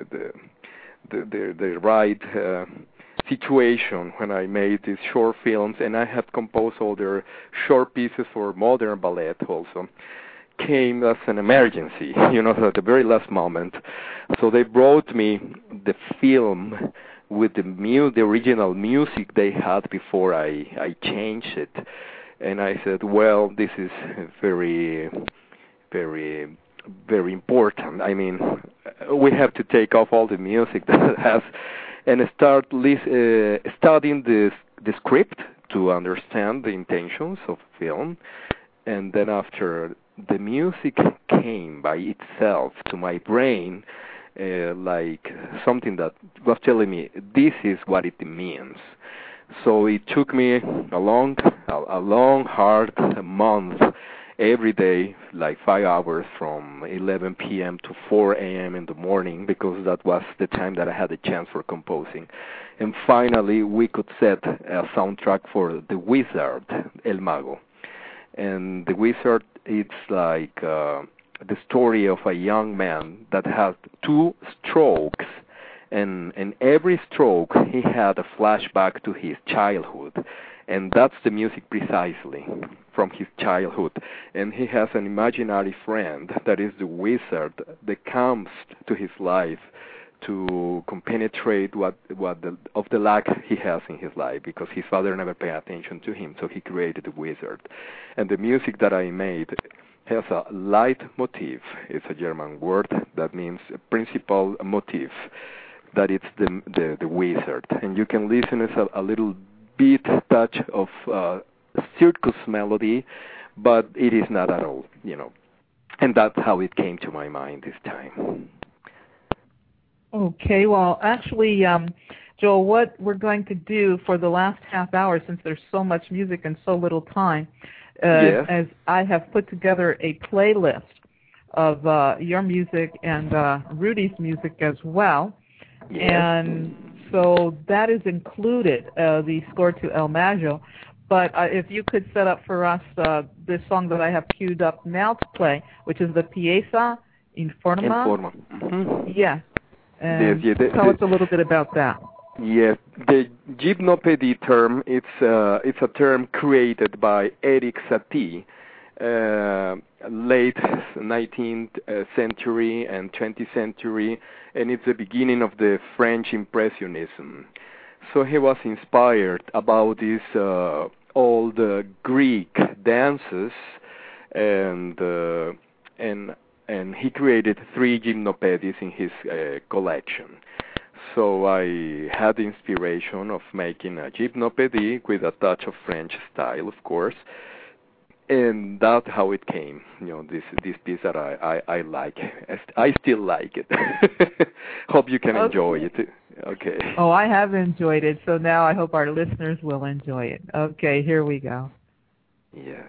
right situation when I made these short films, and I had composed other short pieces for modern ballet also, came as an emergency, you know, at the very last moment. So they brought me the film with the original music they had before I changed it. And I said, well, this is very, very, very important. I mean, we have to take off all the music that it has and start studying the script to understand the intentions of film. And then after, the music came by itself to my brain, like something that was telling me, this is what it means. So it took me a long, hard month, every day, like 5 hours from 11 p.m. to 4 a.m. in the morning, because that was the time that I had a chance for composing. And finally, we could set a soundtrack for The Wizard, El Mago. And The Wizard, it's like the story of a young man that has 2 strokes, and in every stroke he had a flashback to his childhood, and that's the music precisely from his childhood. And he has an imaginary friend that is the wizard that comes to his life to compenetrate what of the lack he has in his life, because his father never paid attention to him, so he created the wizard. And the music that I made has a leitmotiv. It's a German word that means principal motif, that it's the wizard. And you can listen as a little beat touch of circus melody, but it is not at all, you know. And that's how it came to my mind this time. Okay, well, actually, Joel, what we're going to do for the last half hour, since there's so much music and so little time, yes, as I have put together a playlist of your music and Rudy's music as well. yes. And so that is included, the score to El Mago. But if you could set up for us this song that I have queued up now to play, which is the Pieza in Forma. Mm-hmm. Yes. And tell us a little bit about that. Yes, the gymnopédie term, it's a term created by Erik Satie, late 19th century and 20th century, and it's the beginning of the French Impressionism. So he was inspired about these old Greek dances, and he created 3 gymnopédies in his collection. So I had the inspiration of making a gymnopédie with a touch of French style, of course, and that's how it came. You know, this piece that I like. I still like it. Hope you can enjoy it. Okay. Oh, I have enjoyed it, so now I hope our listeners will enjoy it. Okay, here we go. Yes.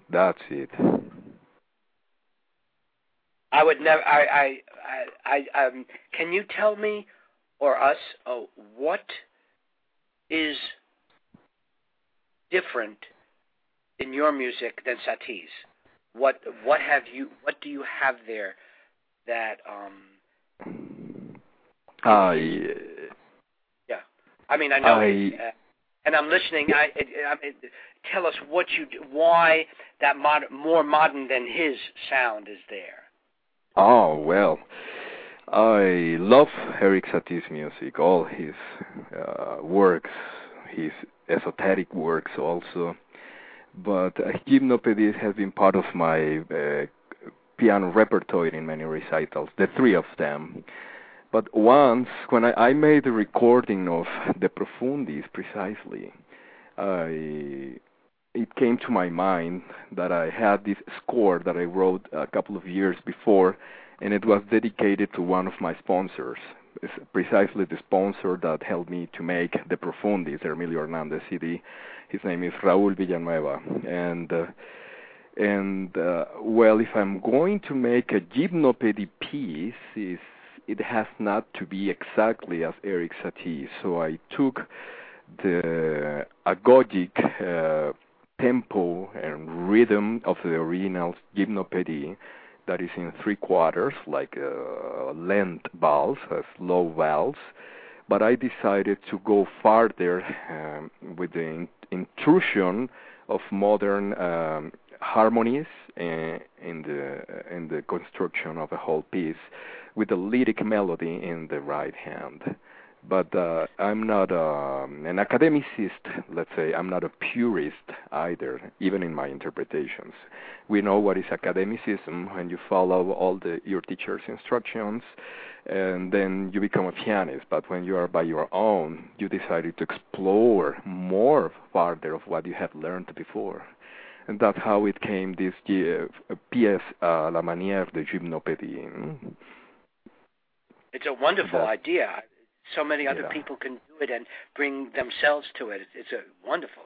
That's it. I would never. Can you tell me or us what is different in your music than Satie's? What do you have there that yeah. I mean, I know, and I'm listening. Tell us why that more modern than his sound is there. Oh, well, I love Erik Satie's music, all his works, his esoteric works also. But Gymnopédie has been part of my piano repertoire in many recitals, the three of them. But once, when I made the recording of De Profundis precisely, it came to my mind that I had this score that I wrote a couple of years before, and it was dedicated to one of my sponsors. It's precisely the sponsor that helped me to make De Profundis, the Emilio Hernandez CD. His name is Raúl Villanueva. And well, if I'm going to make a Gymnopédie piece, it has not to be exactly as Erik Satie. So I took the agogic tempo and rhythm of the original Gymnopédie, that is in 3/4, like a length valse, a slow valse. But I decided to go farther with the intrusion of modern harmonies in the construction of a whole piece, with a lyric melody in the right hand. But I'm not an academicist, let's say. I'm not a purist either, even in my interpretations. We know what is academicism when you follow all your teacher's instructions, and then you become a pianist. But when you are by your own, you decided to explore more farther of what you had learned before. And that's how it came, this pièce à la manière de Gymnopédie. It's a wonderful idea. So many other people can do it and bring themselves to it. It's a wonderful.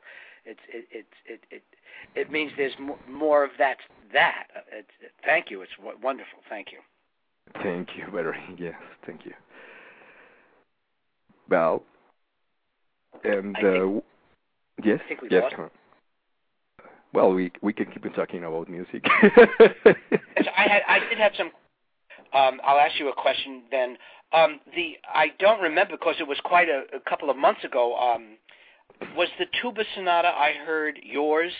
It means there's more of that. Thank you. It's wonderful. Thank you. Thank you very. Yes, thank you. Well, and yes. I think we yes. lost. Well, we can keep on talking about music. Yes, I did have some. I'll ask you a question then. I don't remember because it was quite a couple of months ago. Was the tuba sonata I heard yours?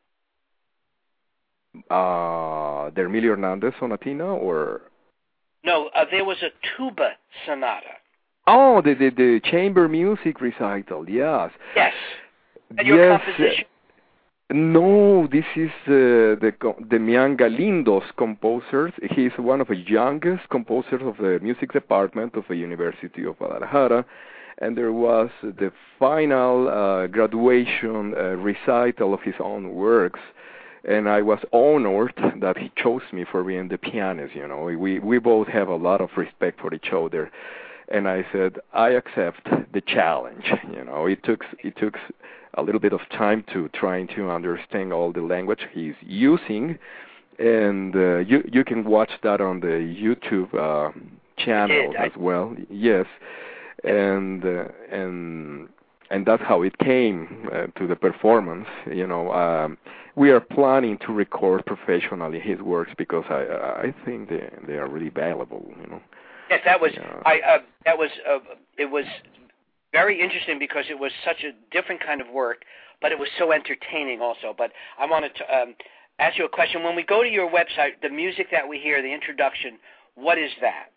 The Emilio Hernandez sonatina, or? No, there was a tuba sonata. Oh, the chamber music recital. Yes. Yes. And your composition. No, this is Demian Galindo's composers. He's one of the youngest composers of the music department of the University of Guadalajara, and there was the final graduation recital of his own works, and I was honored that he chose me for being the pianist. You know, we both have a lot of respect for each other, and I said I accept the challenge. You know, it took a little bit of time to trying to understand all the language he's using, and you can watch that on the YouTube channel as well. Yes, and that's how it came to the performance. You know, we are planning to record professionally his works because I think they are really valuable. You know. Yes, that was it was very interesting because it was such a different kind of work, but it was so entertaining also. But I wanted to ask you a question. When we go to your website, the music that we hear, the introduction, what is that?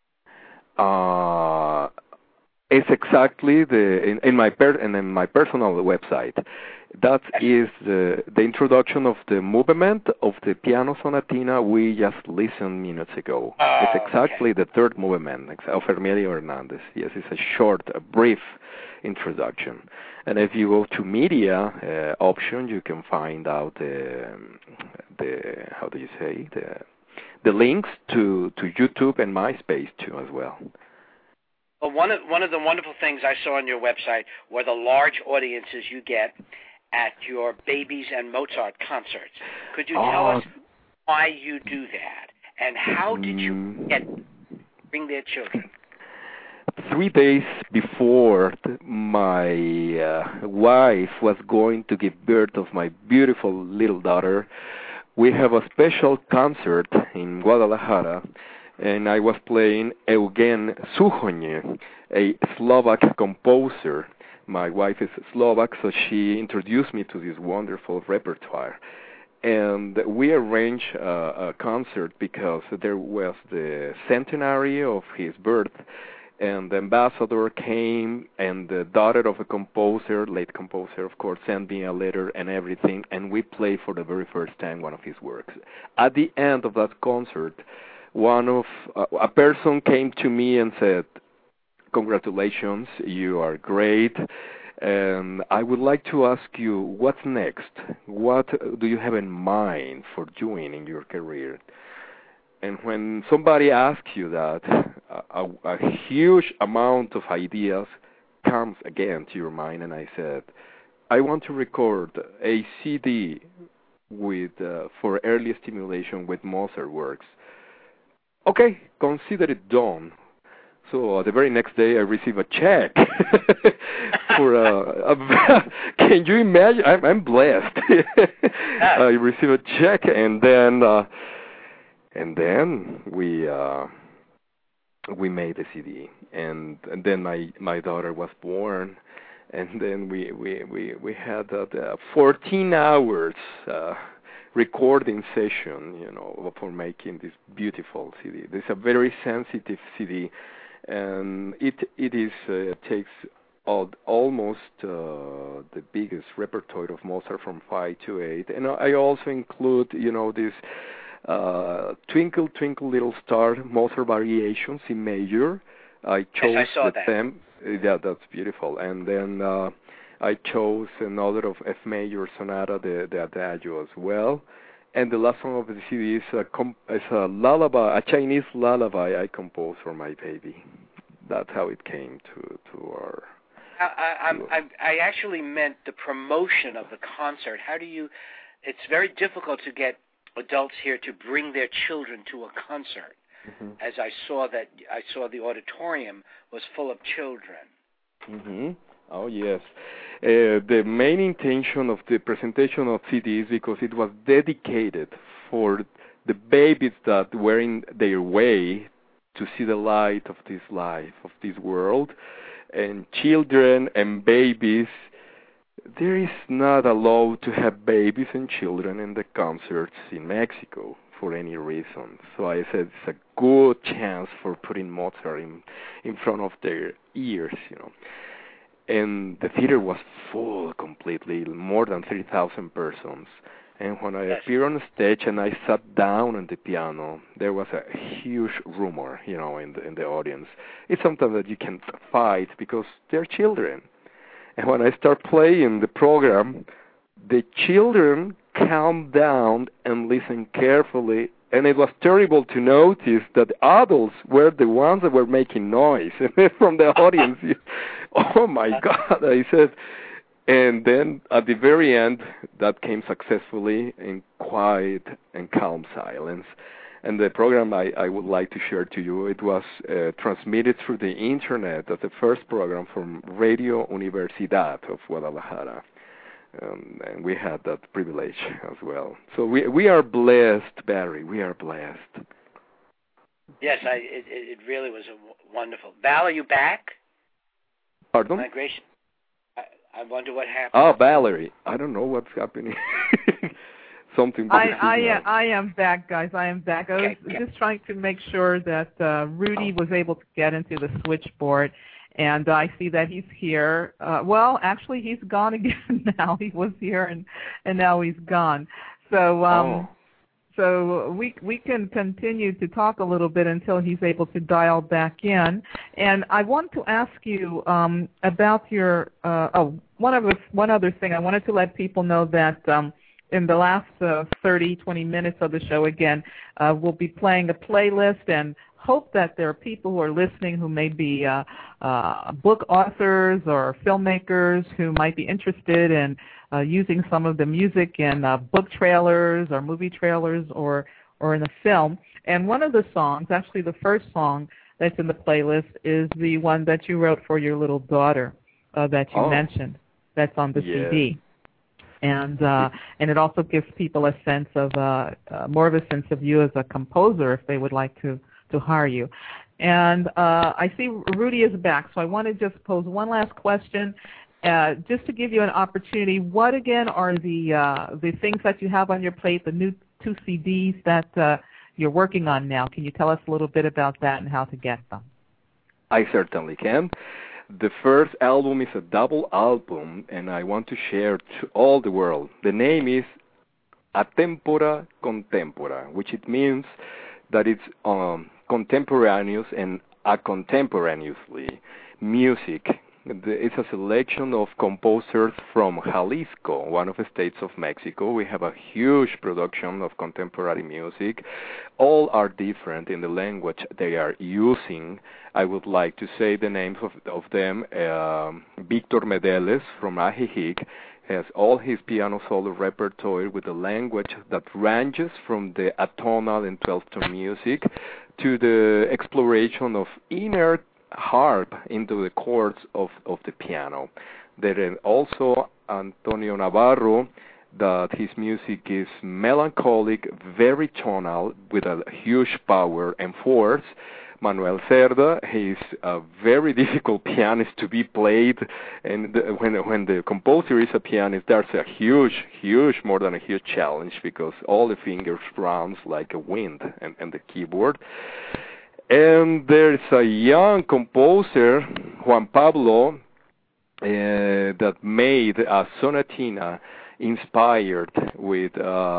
It's exactly in my personal website. That is the introduction of the movement of the piano sonatina we just listened minutes ago. It's exactly the third movement of Emilio Hernandez. Yes, it's a brief introduction. And if you go to media option, you can find out the links to YouTube and MySpace too as well. Well, one of the wonderful things I saw on your website were the large audiences you get, at your babies and Mozart concerts. Could you tell us why you do that, and how did you bring their children? 3 days before my wife was going to give birth of my beautiful little daughter, we have a special concert in Guadalajara, and I was playing Eugen Suchoně, a Slovak composer. My wife is Slovak, so she introduced me to this wonderful repertoire. And we arranged a concert because there was the centenary of his birth, and the ambassador came, and the daughter of a composer, late composer, of course, sent me a letter and everything, and we played for the very first time one of his works. At the end of that concert, a person came to me and said, "Congratulations, you are great, and I would like to ask you, what's next? What do you have in mind for doing in your career?" And when somebody asks you that, a huge amount of ideas comes again to your mind, and I said, I want to record a CD for early stimulation with Mozart works. Okay, consider it done. So the very next day, I received a check for can you imagine? I'm blessed. I received a check, and then we made the CD, and then my daughter was born, and then we had that 14 hours recording session, for making this beautiful CD. This is a very sensitive CD, and it takes almost the biggest repertoire of Mozart from 5 to 8, and I also include this Twinkle Twinkle Little Star Mozart variations in major. I chose them. Yeah, that's beautiful. And then I chose another of F major sonata, the Adagio as well. And the last song of the CD is a lullaby, a Chinese lullaby I composed for my baby. That's how it came to our. I actually meant the promotion of the concert. How do you? It's very difficult to get adults here to bring their children to a concert. Mm-hmm. As I saw the auditorium was full of children. Mm-hmm. Oh yes. The main intention of the presentation of CD is because it was dedicated for the babies that were in their way to see the light of this life, of this world, and children and babies. There is not allowed to have babies and children in the concerts in Mexico for any reason. So I said it's a good chance for putting Mozart in front of their ears, And the theater was full completely, more than 3,000 persons. And when I appeared on stage and I sat down on the piano, there was a huge rumor, in the audience. It's something that you can't fight because they're children. And when I start playing the program, the children calm down and listen carefully. And it was terrible to notice that the adults were the ones that were making noise from the audience. Oh, my God, I said. And then at the very end, that came successfully in quiet and calm silence. And the program I would like to share to you, it was transmitted through the Internet as the first program from Radio Universidad of Guadalajara. And we had that privilege as well. So we are blessed, Barry. We are blessed. Yes, it really was wonderful. Val, are you back? Pardon? Migration. I wonder what happened. Oh, Valerie. I don't know what's happening. Something. I am back, guys. I am back. I was just trying to make sure that Rudy was able to get into the switchboard, and I see that he's here. Well, actually, he's gone again now. He was here, and now he's gone. So so we can continue to talk a little bit until he's able to dial back in. And I want to ask you about your one other thing. I wanted to let people know that in the last 30, 20 minutes of the show, again, we'll be playing a playlist and hope that there are people who are listening who may be book authors or filmmakers who might be interested in using some of the music in book trailers or movie trailers or in a film. And one of the songs, actually the first song that's in the playlist, is the one that you wrote for your little daughter that you mentioned. That's on the CD. And it also gives people a sense of more of a sense of you as a composer if they would like to hire you. And I see Rudy is back, so I want to just pose one last question, just to give you an opportunity. What again are the things that you have on your plate, the new 2 CDs that you're working on now? Can you tell us a little bit about that and how to get them? I certainly can. The first album is a double album, and I want to share to all the world. The name is A Tempora Contempora, which it means that it's contemporaneous and contemporaneously music. It's a selection of composers from Jalisco, one of the states of Mexico. We have a huge production of contemporary music. All are different in the language they are using. I would like to say the names of them. Victor Medeles from Ajijic has all his piano solo repertoire with a language that ranges from the atonal and 12-tone music to the exploration of inner harp into the chords of the piano. There is also Antonio Navarro, that his music is melancholic, very tonal, with a huge power and force. Manuel Cerda, he's a very difficult pianist to be played, and when the composer is a pianist, there's a huge, more than a huge challenge, because all the fingers runs like a wind and the keyboard. And there's a young composer, Juan Pablo, that made a sonatina inspired with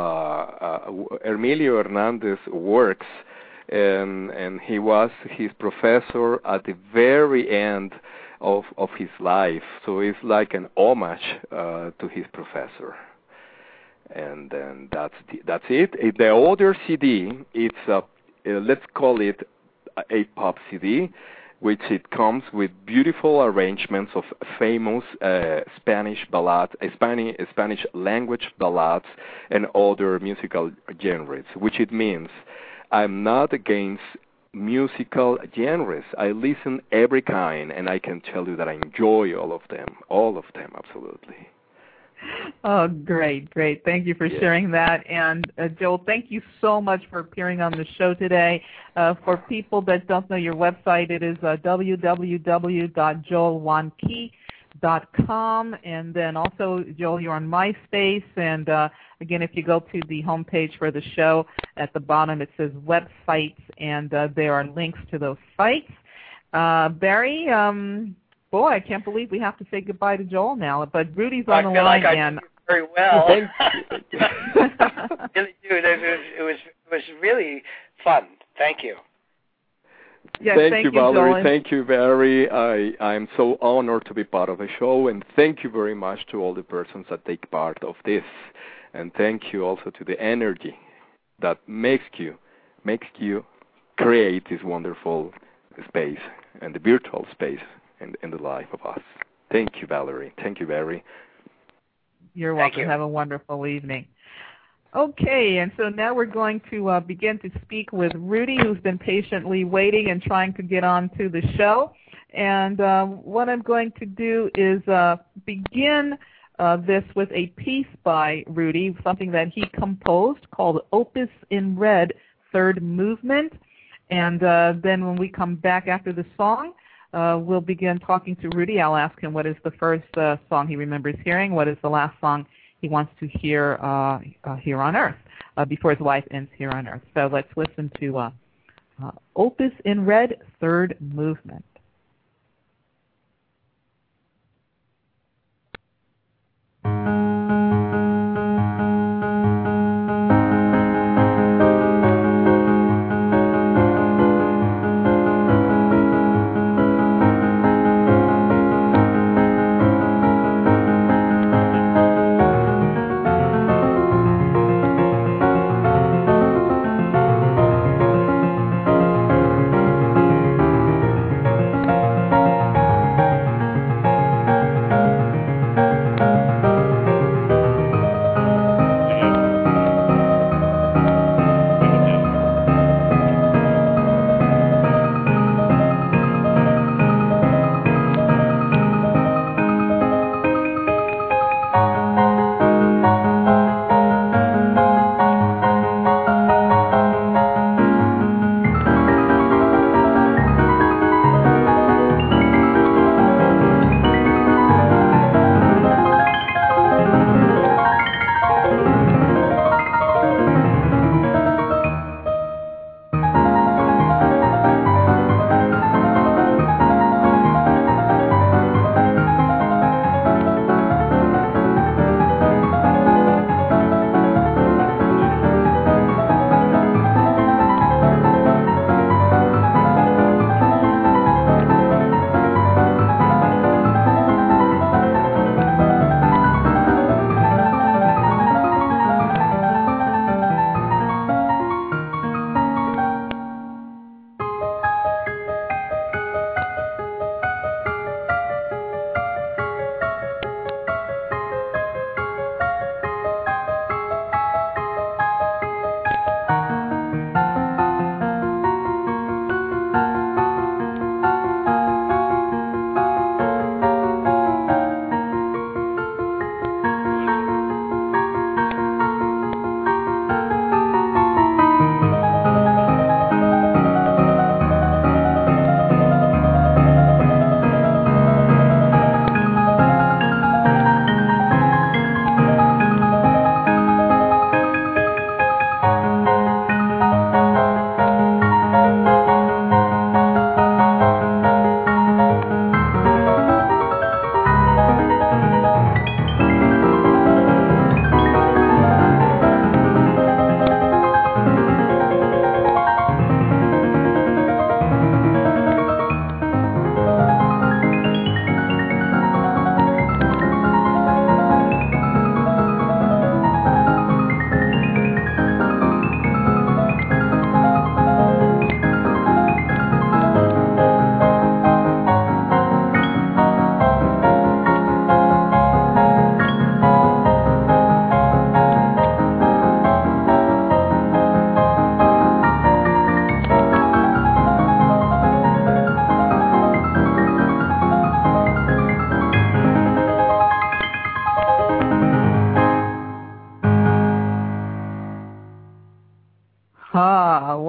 Emilio Hernandez's works, and he was his professor at the very end of his life. So it's like an homage to his professor. And then that's it. The other CD, it's let's call it a pop CD, which it comes with beautiful arrangements of famous Spanish ballads, Spanish language ballads, and other musical genres, which it means I'm not against musical genres. I listen every kind, and I can tell you that I enjoy all of them, absolutely. Oh, great. Thank you for sharing that. And Joel, thank you so much for appearing on the show today. For people that don't know your website, it is www.joelwankey.com. And then also, Joel, you're on MySpace. And again, if you go to the homepage for the show, at the bottom it says websites, and there are links to those sites. Barry, boy, I can't believe we have to say goodbye to Joel now, but Rudy's on the line. I feel like I did very well. Really do. It was really fun. Thank you. Yes, thank you, Valerie. Joel. Thank you, Barry. I'm so honored to be part of the show, and thank you very much to all the persons that take part of this. And thank you also to the energy that makes you create this wonderful space and the virtual space in the life of us. Thank you, Valerie. Thank you, Barry. You're welcome. Have a wonderful evening. Okay, and so now we're going to begin to speak with Rudy, who's been patiently waiting and trying to get on to the show. And what I'm going to do is begin this with a piece by Rudy, something that he composed called Opus in Red, Third Movement. And then when we come back after the song, we'll begin talking to Rudy. I'll ask him what is the first song he remembers hearing, what is the last song he wants to hear here on Earth, before his life ends here on Earth. So let's listen to Opus in Red, Third Movement.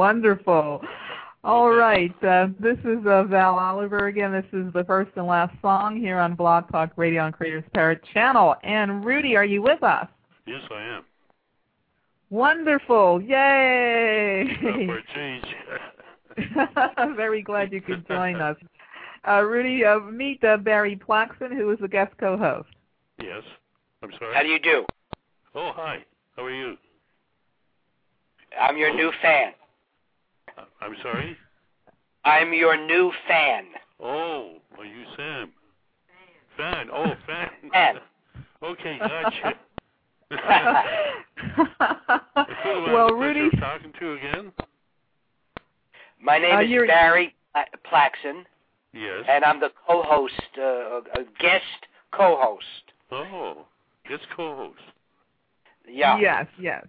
Wonderful. All right. This is Val Oliver again. This is the first and last song here on Blog Talk Radio on Creators Parrot Channel. And Rudy, are you with us? Yes, I am. Wonderful. Yay. For a change. Very glad you could join us. Rudy, meet Barry Plaxton, who is the guest co-host. Yes. I'm sorry. How do you do? Oh, hi. How are you? I'm your new fan. I'm sorry? I'm your new fan. Oh, are you Sam? Fan. Oh, fan. Fan. Okay, gotcha. Well, Rudy, talking to again? My name is Barry Plaxton. Yes. And I'm the co-host, guest co-host. Oh, guest co-host. Yeah. Yes. Yes.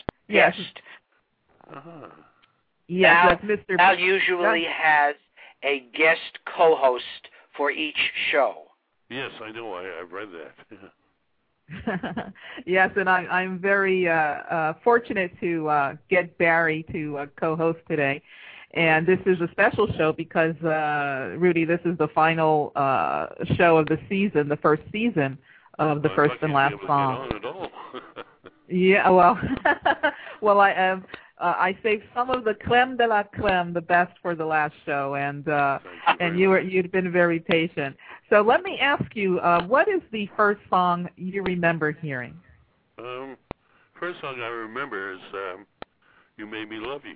Uh-huh. Yes, that's Mr. Al usually has a guest co-host for each show. Yes, I know. I've read that. Yes, and I'm very fortunate to get Barry to co-host today. And this is a special show because, Rudy, this is the final show of the season, the first season of the first and last song. Get on at all. Yeah, well, I saved some of the creme de la creme, the best for the last show, and you'd been very patient. So let me ask you, what is the first song you remember hearing? First song I remember is "You Made Me Love You."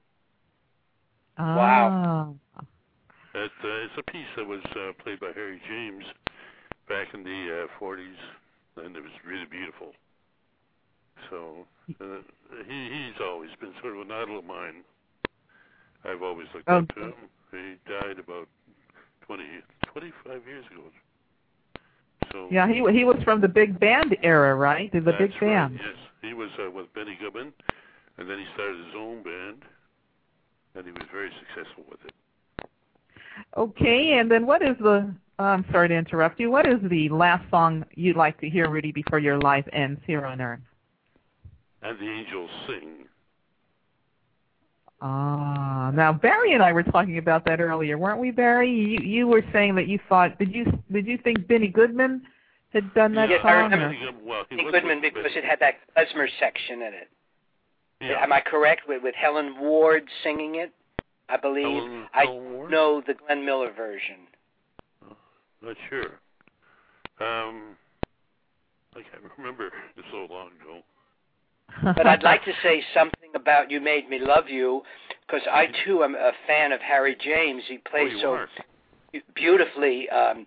Wow. It's a piece that was played by Harry James back in the 40s, and it was really beautiful. So he's always been sort of an idol of mine. I've always looked up to him. He died about 25 years ago. So yeah, he was from the big band era, right? The big band. Right, yes, he was with Benny Goodman, and then he started his own band, and he was very successful with it. Okay, and then what is I'm sorry to interrupt you. What is the last song you'd like to hear, Rudy, before your life ends here on Earth? And the Angels Sing. Now Barry and I were talking about that earlier, weren't we, Barry? You were saying that you thought, did you think Benny Goodman had done that yes, song? I remember Benny Goodman because it had that klezmer section in it. Yeah. Am I correct with Helen Ward singing it? I believe. Helen Ward? Know the Glenn Miller version. Not sure. I can't remember. It's so long ago. But I'd like to say something about You Made Me Love You, because I, too, am a fan of Harry James. He plays beautifully,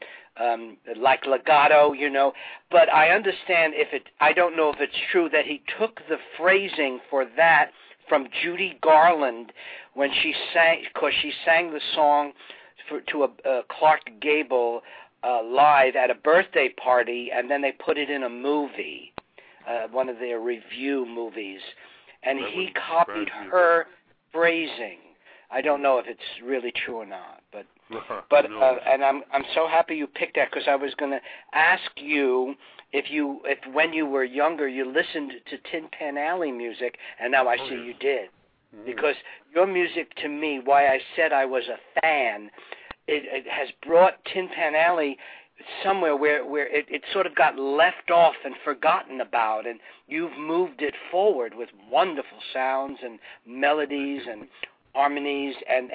like legato, you know. But I understand I don't know if it's true that he took the phrasing for that from Judy Garland when she sang, because she sang the song to a Clark Gable live at a birthday party, and then they put it in a movie. One of their review movies, and he copied her phrasing. I don't know if it's really true or not, but and I'm so happy you picked that, because I was going to ask you if when you were younger you listened to Tin Pan Alley music, and now I see you did, because your music to me, why I said I was a fan, it has brought Tin Pan Alley somewhere where it sort of got left off and forgotten about, and you've moved it forward with wonderful sounds and melodies and harmonies and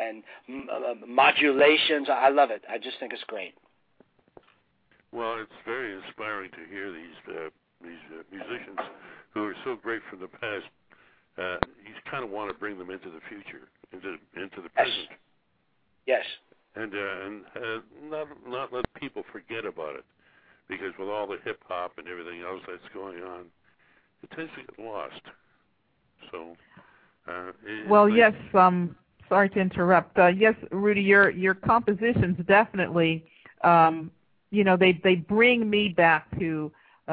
modulations. I love it. I just think it's great. Well, it's very inspiring to hear these musicians who are so great from the past. You kind of want to bring them into the future, into the present. Yes. And not let people forget about it, because with all the hip hop and everything else that's going on, it tends to get lost. So, yes. Sorry to interrupt. Yes, Rudy, your compositions definitely, they bring me back to,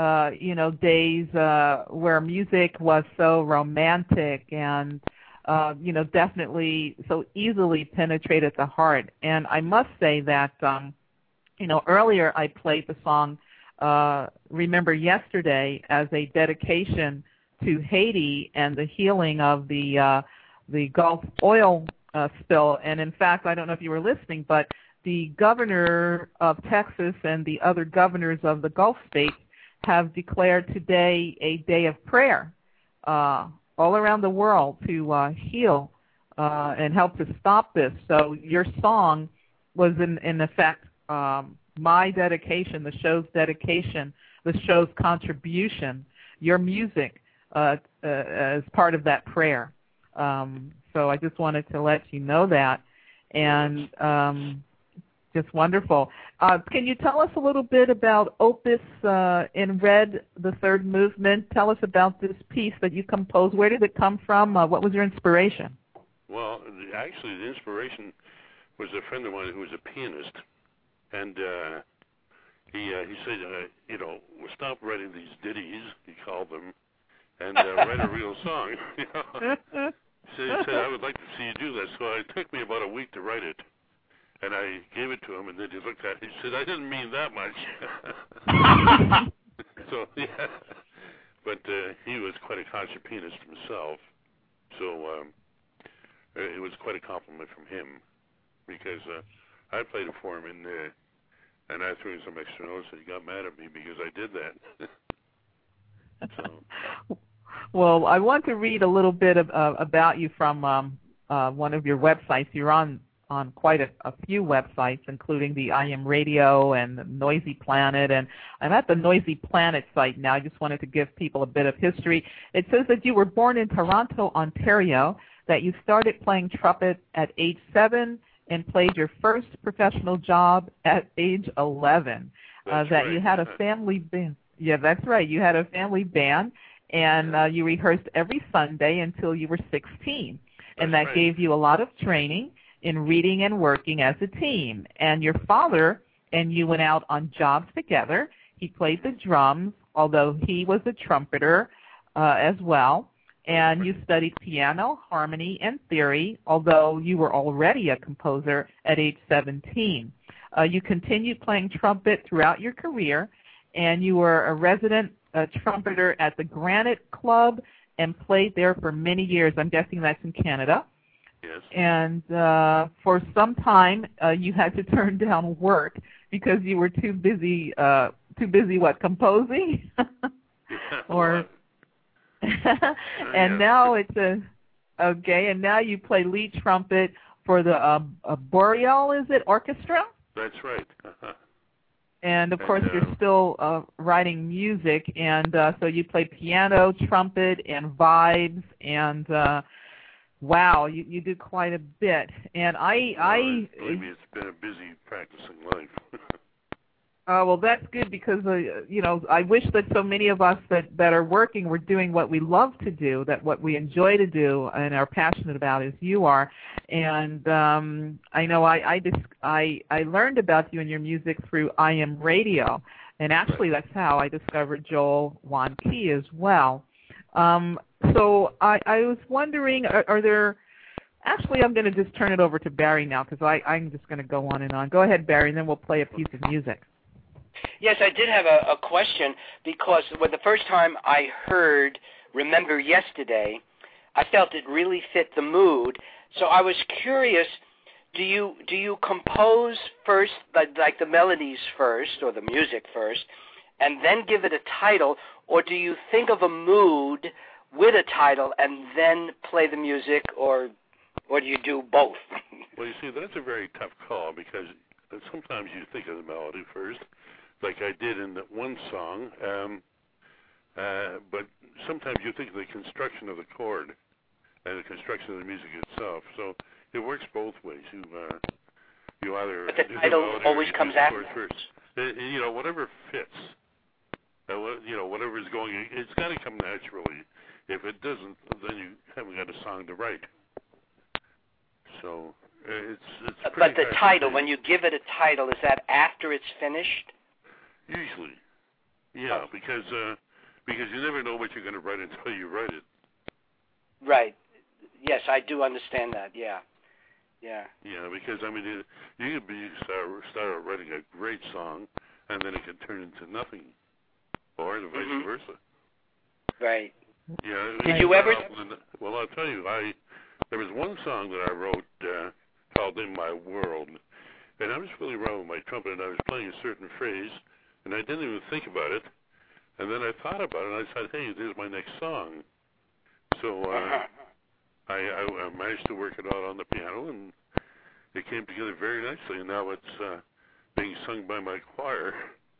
days where music was so romantic and. Definitely so easily penetrated the heart. And I must say that, earlier I played the song Remember Yesterday as a dedication to Haiti and the healing of the the Gulf oil spill. And in fact, I don't know if you were listening, but the governor of Texas and the other governors of the Gulf states have declared today a day of prayer all around the world to heal and help to stop this. So your song was in effect my dedication, the show's dedication, the show's contribution, your music as part of that prayer. So I just wanted to let you know that. And just wonderful. Can you tell us a little bit about Opus in Red, the third movement? Tell us about this piece that you composed. Where did it come from? What was your inspiration? Well, actually, the inspiration was a friend of mine who was a pianist, and he said, stop writing these ditties, he called them, and write a real song. So he said, I would like to see you do that. So it took me about a week to write it. And I gave it to him, and then he looked at it. He said, I didn't mean that much. So, yeah. But he was quite a concert pianist himself. So it was quite a compliment from him, because I played it for him, and I threw in some extra notes, and he got mad at me because I did that. So. Well, I want to read a little bit about you from one of your websites. You're on quite a few websites, including the I Am Radio and Noisy Planet, and I'm at the Noisy Planet site now. I just wanted to give people a bit of history. It says that you were born in Toronto, Ontario, that you started playing trumpet at age 7 and played your first professional job at age 11, that right. You had a family band. Yeah, that's right. You had a family band, and you rehearsed every Sunday until you were 16, and that right. gave you a lot of training in reading and working as a team. And your father and you went out on jobs together. He played the drums, although he was a trumpeter as well. And you studied piano, harmony, and theory, although you were already a composer at age 17. You continued playing trumpet throughout your career, and you were a resident trumpeter at the Granite Club and played there for many years. I'm guessing that's in Canada. Yes. And for some time, you had to turn down work because you were too busy. What, composing? Or and now it's okay. And now you play lead trumpet for the Boreal, is it, orchestra? That's right. And of course, you're still writing music, and so you play piano, trumpet, and vibes, and wow, you do quite a bit. And believe me, it's been a busy practicing life. Well, that's good because I wish that so many of us that are working were doing what we love to do, that what we enjoy to do and are passionate about, as you are. And I know I learned about you and your music through I Am Radio, and actually that's how I discovered Joel Wan Key as well. So I was wondering, are there – actually, I'm going to just turn it over to Barry now because I'm just going to go on and on. Go ahead, Barry, and then we'll play a piece of music. Yes, I did have a question because when the first time I heard Remember Yesterday, I felt it really fit the mood. So I was curious, do you compose first, like the melodies first or the music first, and then give it a title, or do you think of a mood with a title and then play the music, or do you do both? Well, you see, that's a very tough call because sometimes you think of the melody first, like I did in that one song, but sometimes you think of the construction of the chord and the construction of the music itself. So it works both ways. You either but the title always comes after first. Whatever fits. Whatever is going, it's got to come naturally. If it doesn't, then you haven't got a song to write. So it's but the title, when you give it a title, is that after it's finished? Usually, yeah, because you never know what you're going to write until you write it. Right. Yes, I do understand that. Yeah. Yeah, because you could start writing a great song, and then it could turn into nothing, or vice versa. Right. Yeah. Did you ever? Well, I'll tell you, there was one song that I wrote called "In My World," and I was really wrong with my trumpet, and I was playing a certain phrase, and I didn't even think about it. And then I thought about it, and I said, "Hey, there's my next song." So I managed to work it out on the piano, and it came together very nicely. And now it's being sung by my choir.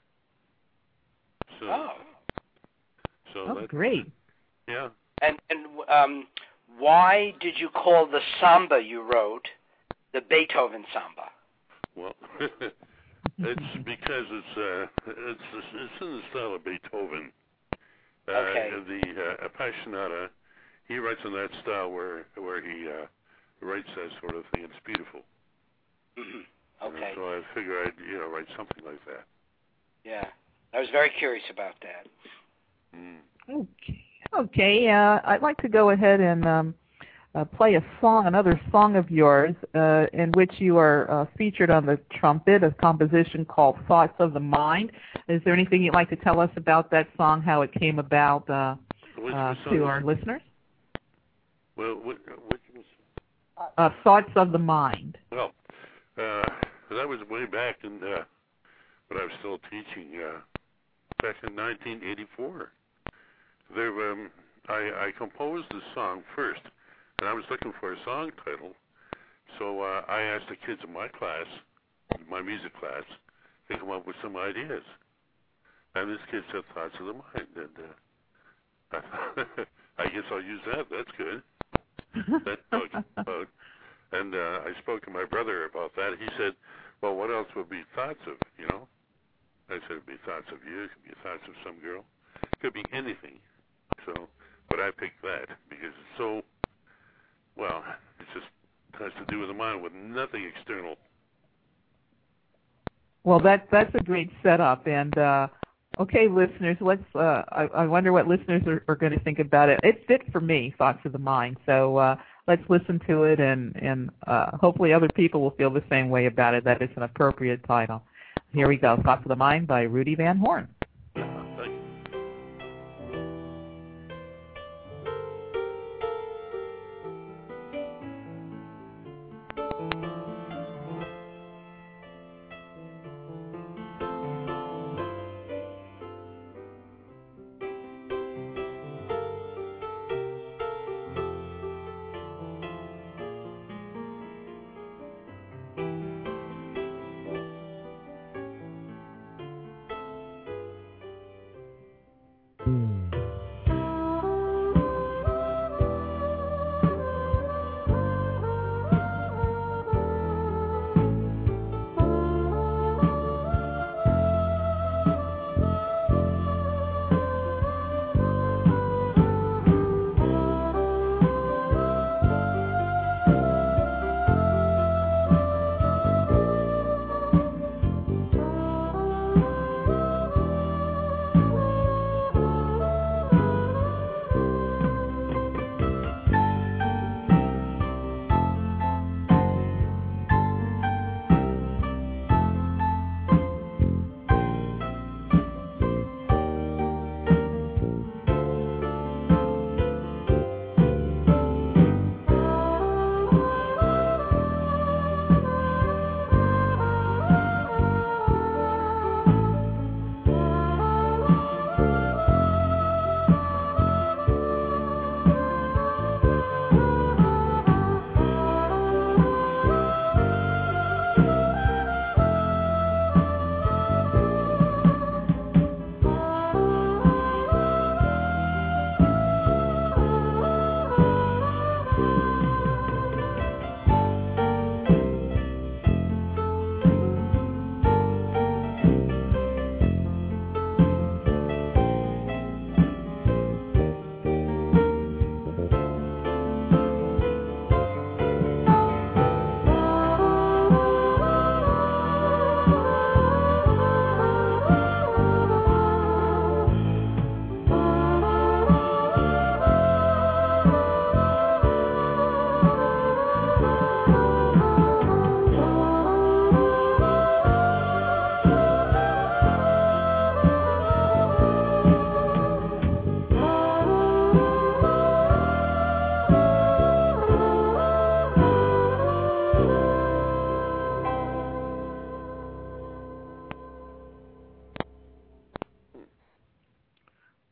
So, oh, great! Yeah. And why did you call the samba you wrote the Beethoven samba? Well, it's because it's in the style of Beethoven. Okay. The Appassionata, he writes in that style where he writes that sort of thing. It's beautiful. Mm-hmm. Okay. So I figure I'd write something like that. Yeah, I was very curious about that. Mm. Okay. I'd like to go ahead and play another song of yours, in which you are featured on the trumpet, a composition called "Thoughts of the Mind." Is there anything you'd like to tell us about that song, how it came about to our listeners? Well, which "Thoughts of the Mind." Well, that was way back in when I was still teaching, back in 1984. I composed the song first, and I was looking for a song title. So I asked the kids in my class, my music class, to come up with some ideas. And this kid said "Thoughts of the Mind," and I guess I'll use that. That's good. That's talking about. And I spoke to my brother about that. He said, "Well, what else would be thoughts of, I said, "It'd be thoughts of you. It could be thoughts of some girl. It could be anything." So, but I picked that because it's so, well, it just has to do with the mind with nothing external. Well, that's a great setup. And, okay, listeners, I wonder what listeners are going to think about it. It fit for me, "Thoughts of the Mind." So let's listen to it, and hopefully other people will feel the same way about it, that it's an appropriate title. Here we go, "Thoughts of the Mind" by Rudy Van Horn.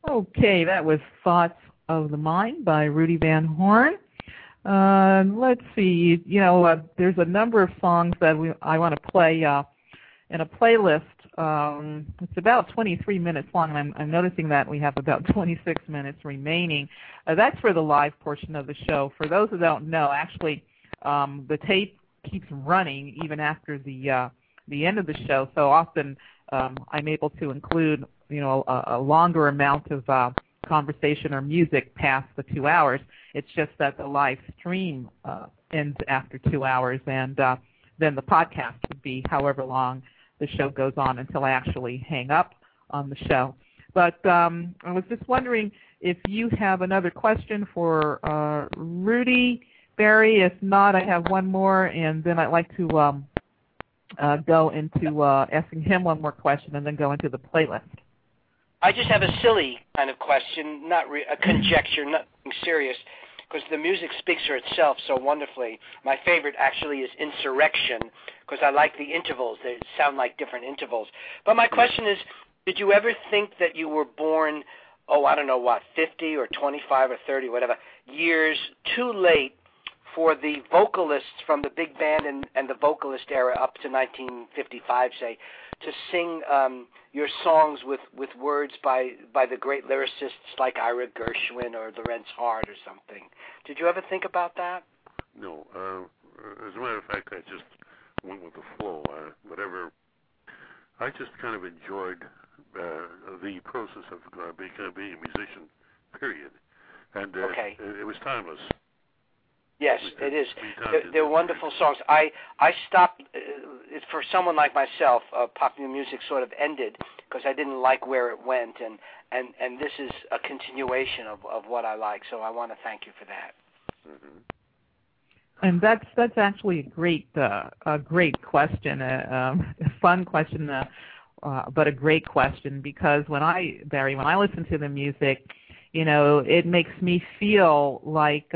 Okay, that was Thoughts of the Mind by Rudy Van Horn. Let's see. There's a number of songs that I want to play in a playlist. It's about 23 minutes long, and I'm noticing that we have about 26 minutes remaining. That's for the live portion of the show. For those who don't know, actually, the tape keeps running even after the end of the show. So often I'm able to include a longer amount of conversation or music past the 2 hours. It's just that the live stream ends after 2 hours, and then the podcast would be however long the show goes on until I actually hang up on the show. But I was just wondering if you have another question for Rudy, Barry. If not, I have one more, and then I'd like to go into asking him one more question and then go into the playlist. I just have a silly kind of question, not a conjecture, nothing serious, because the music speaks for itself so wonderfully. My favorite actually is Insurrection, because I like the intervals. They sound like different intervals. But my question is, did you ever think that you were born, 50 or 25 or 30, whatever, years too late for the vocalists from the big band and the vocalist era up to 1955, say, to sing your songs with words by the great lyricists like Ira Gershwin or Lorenz Hart or something? Did you ever think about that? No. As a matter of fact, I just went with the flow. I just kind of enjoyed the process of being a musician, period. And it was timeless. Yes, it is. They're wonderful songs. I stopped, for someone like myself, popular music sort of ended because I didn't like where it went, and this is a continuation of what I like, so I want to thank you for that. Mm-hmm. And that's actually a great question, a fun question, but a great question, because when I listen to the music, it makes me feel like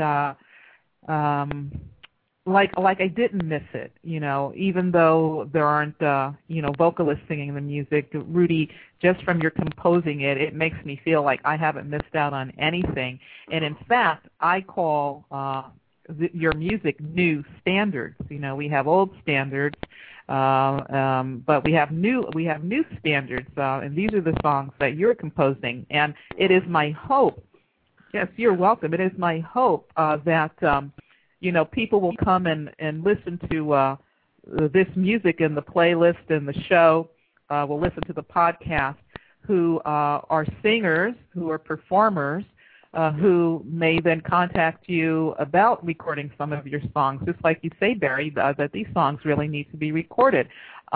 I didn't miss it, even though there aren't, vocalists singing the music. Rudy, just from your composing it makes me feel like I haven't missed out on anything. And in fact, I call your music new standards. We have old standards, but we have new standards, and these are the songs that you're composing. And it is my hope. Yes, you're welcome. It is my hope that people will come and listen to this music in the playlist and the show, will listen to the podcast, who are singers, who are performers, who may then contact you about recording some of your songs, just like you say, Barry, that these songs really need to be recorded.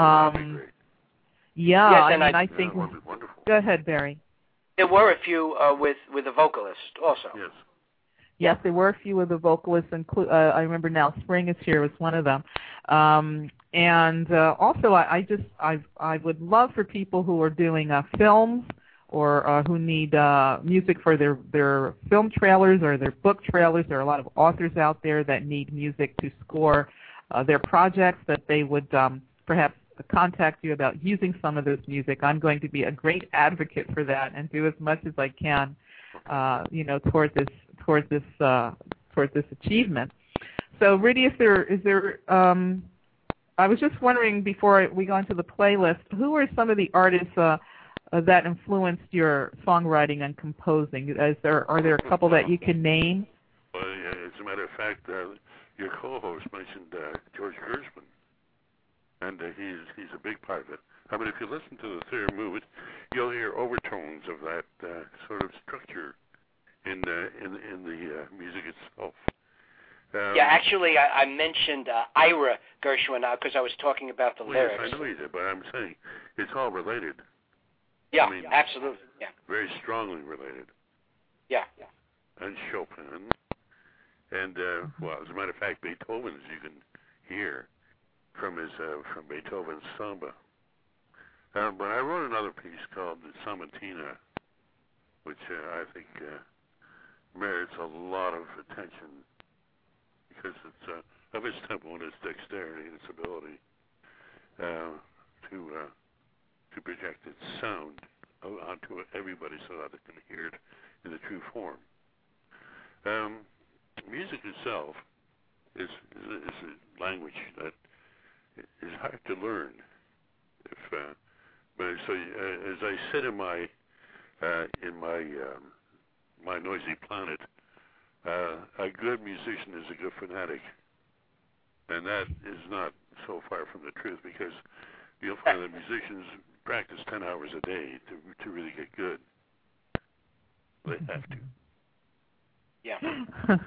Yes, I think. Go ahead, Barry. There were a few with a vocalist also. Yes. Yes, there were a few of the vocalists. I remember Now Spring Is Here was one of them. And also, I would love for people who are doing films or who need music for their film trailers or their book trailers. There are a lot of authors out there that need music to score their projects, that they would perhaps contact you about using some of this music. I'm going to be a great advocate for that and do as much as I can, towards this achievement. So, Rudy, is there? I was just wondering, before we go into the playlist, who are some of the artists that influenced your songwriting and composing? Are there a couple that you can name? Well, as a matter of fact, your co-host mentioned George Gershwin, and he's a big part of it. I mean, if you listen to the third movement, you'll hear overtones of that sort of structure in the music itself. Actually, I mentioned Ira Gershwin because I was talking about the lyrics. Yes, I know you did, but I'm saying it's all related. Yeah, absolutely. Yeah. Very strongly related. Yeah. And Chopin, and as a matter of fact, Beethoven, as you can hear from Beethoven's Samba. But I wrote another piece called the Sammatina, which I think merits a lot of attention because it's of its tempo and its dexterity and its ability to project its sound onto everybody so that they can hear it in the true form. Music itself is a language that is hard to learn. But so as I said in my my Noisy Planet, a good musician is a good fanatic, and that is not so far from the truth, because you'll find that musicians practice 10 hours a day to really get good. They have to. Yeah.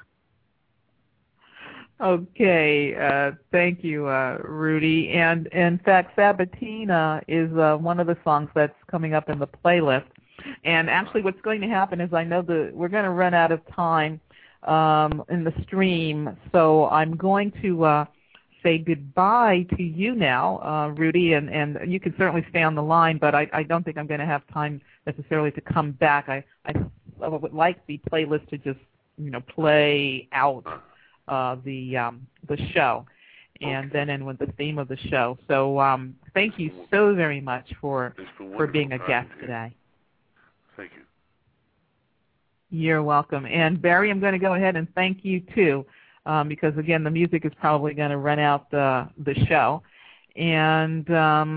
Okay, thank you, Rudy. And in fact, Sabatina is one of the songs that's coming up in the playlist. And actually what's going to happen is I know we're going to run out of time in the stream, so I'm going to say goodbye to you now, Rudy, and you can certainly stay on the line, but I don't think I'm going to have time necessarily to come back. I would like the playlist to just play out the show, and then end with the theme of the show. So thank you so very much for being a guest today. Thank you. You're welcome. And Barry, I'm going to go ahead and thank you too, because again, the music is probably going to run out the show. And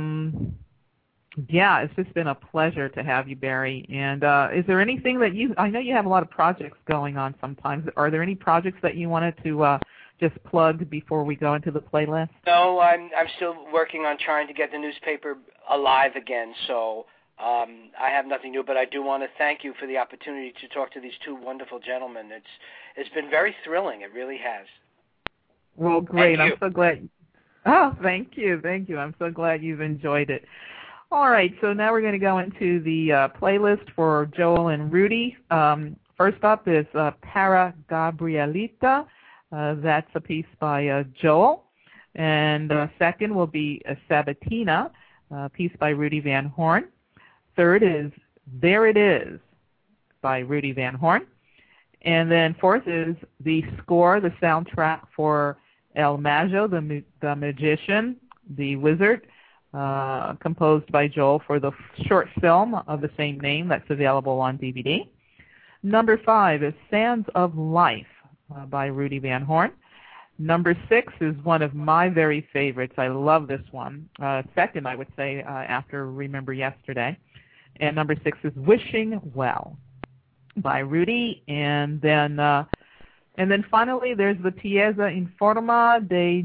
yeah, it's just been a pleasure to have you, Barry. And is there anything that I know you have a lot of projects going on sometimes. Are there any projects that you wanted to just plug before we go into the playlist? No, I'm still working on trying to get the newspaper alive again, so I have nothing new, but I do want to thank you for the opportunity to talk to these two wonderful gentlemen. It's been very thrilling. It really has. Well, great. I'm so glad. Oh, thank you. I'm so glad you've enjoyed it. All right, so now we're going to go into the playlist for Joel and Rudy. First up is Para Gabrielita. That's a piece by Joel. And second will be Sabatina, a piece by Rudy Van Horn. Third is There It Is by Rudy Van Horn. And then fourth is the score, the soundtrack for El Mago, the Magician, the Wizard, composed by Joel for the short film of the same name that's available on DVD. Number 5 is Sands of Life by Rudy Van Horn. Number 6 is one of my very favorites. I love this one. Second, I would say, after Remember Yesterday. And number 6 is Wishing Well by Rudy. And then finally, there's the Pieza in Forma de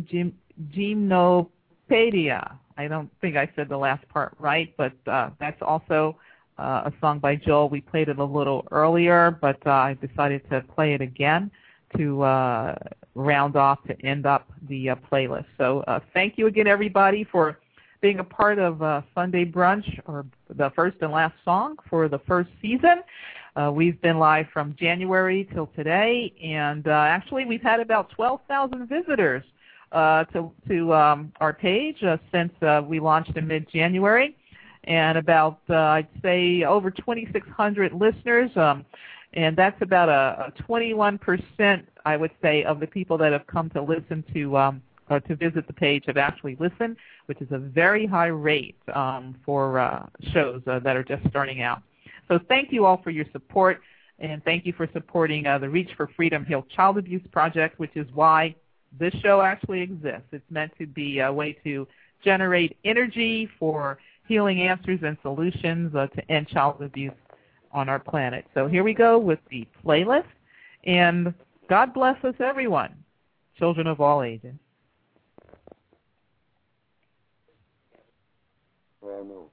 Gymnopedia. I don't think I said the last part right, but that's also a song by Joel. We played it a little earlier, but I decided to play it again to round off, to end up the playlist. So thank you again, everybody, for being a part of Sunday Brunch, or the first and last song for the first season. We've been live from January till today, and actually we've had about 12,000 visitors to our page since we launched in mid-January, and about, I'd say, over 2,600 listeners, and that's about a 21%, I would say, of the people that have come to listen to visit the page have actually listened, which is a very high rate for shows that are just starting out. So thank you all for your support, and thank you for supporting the Reach for Freedom Heal Child Abuse Project, which is why this show actually exists. It's meant to be a way to generate energy for healing answers and solutions to end child abuse on our planet. So here we go with the playlist, and God bless us, everyone, children of all ages. Well, no.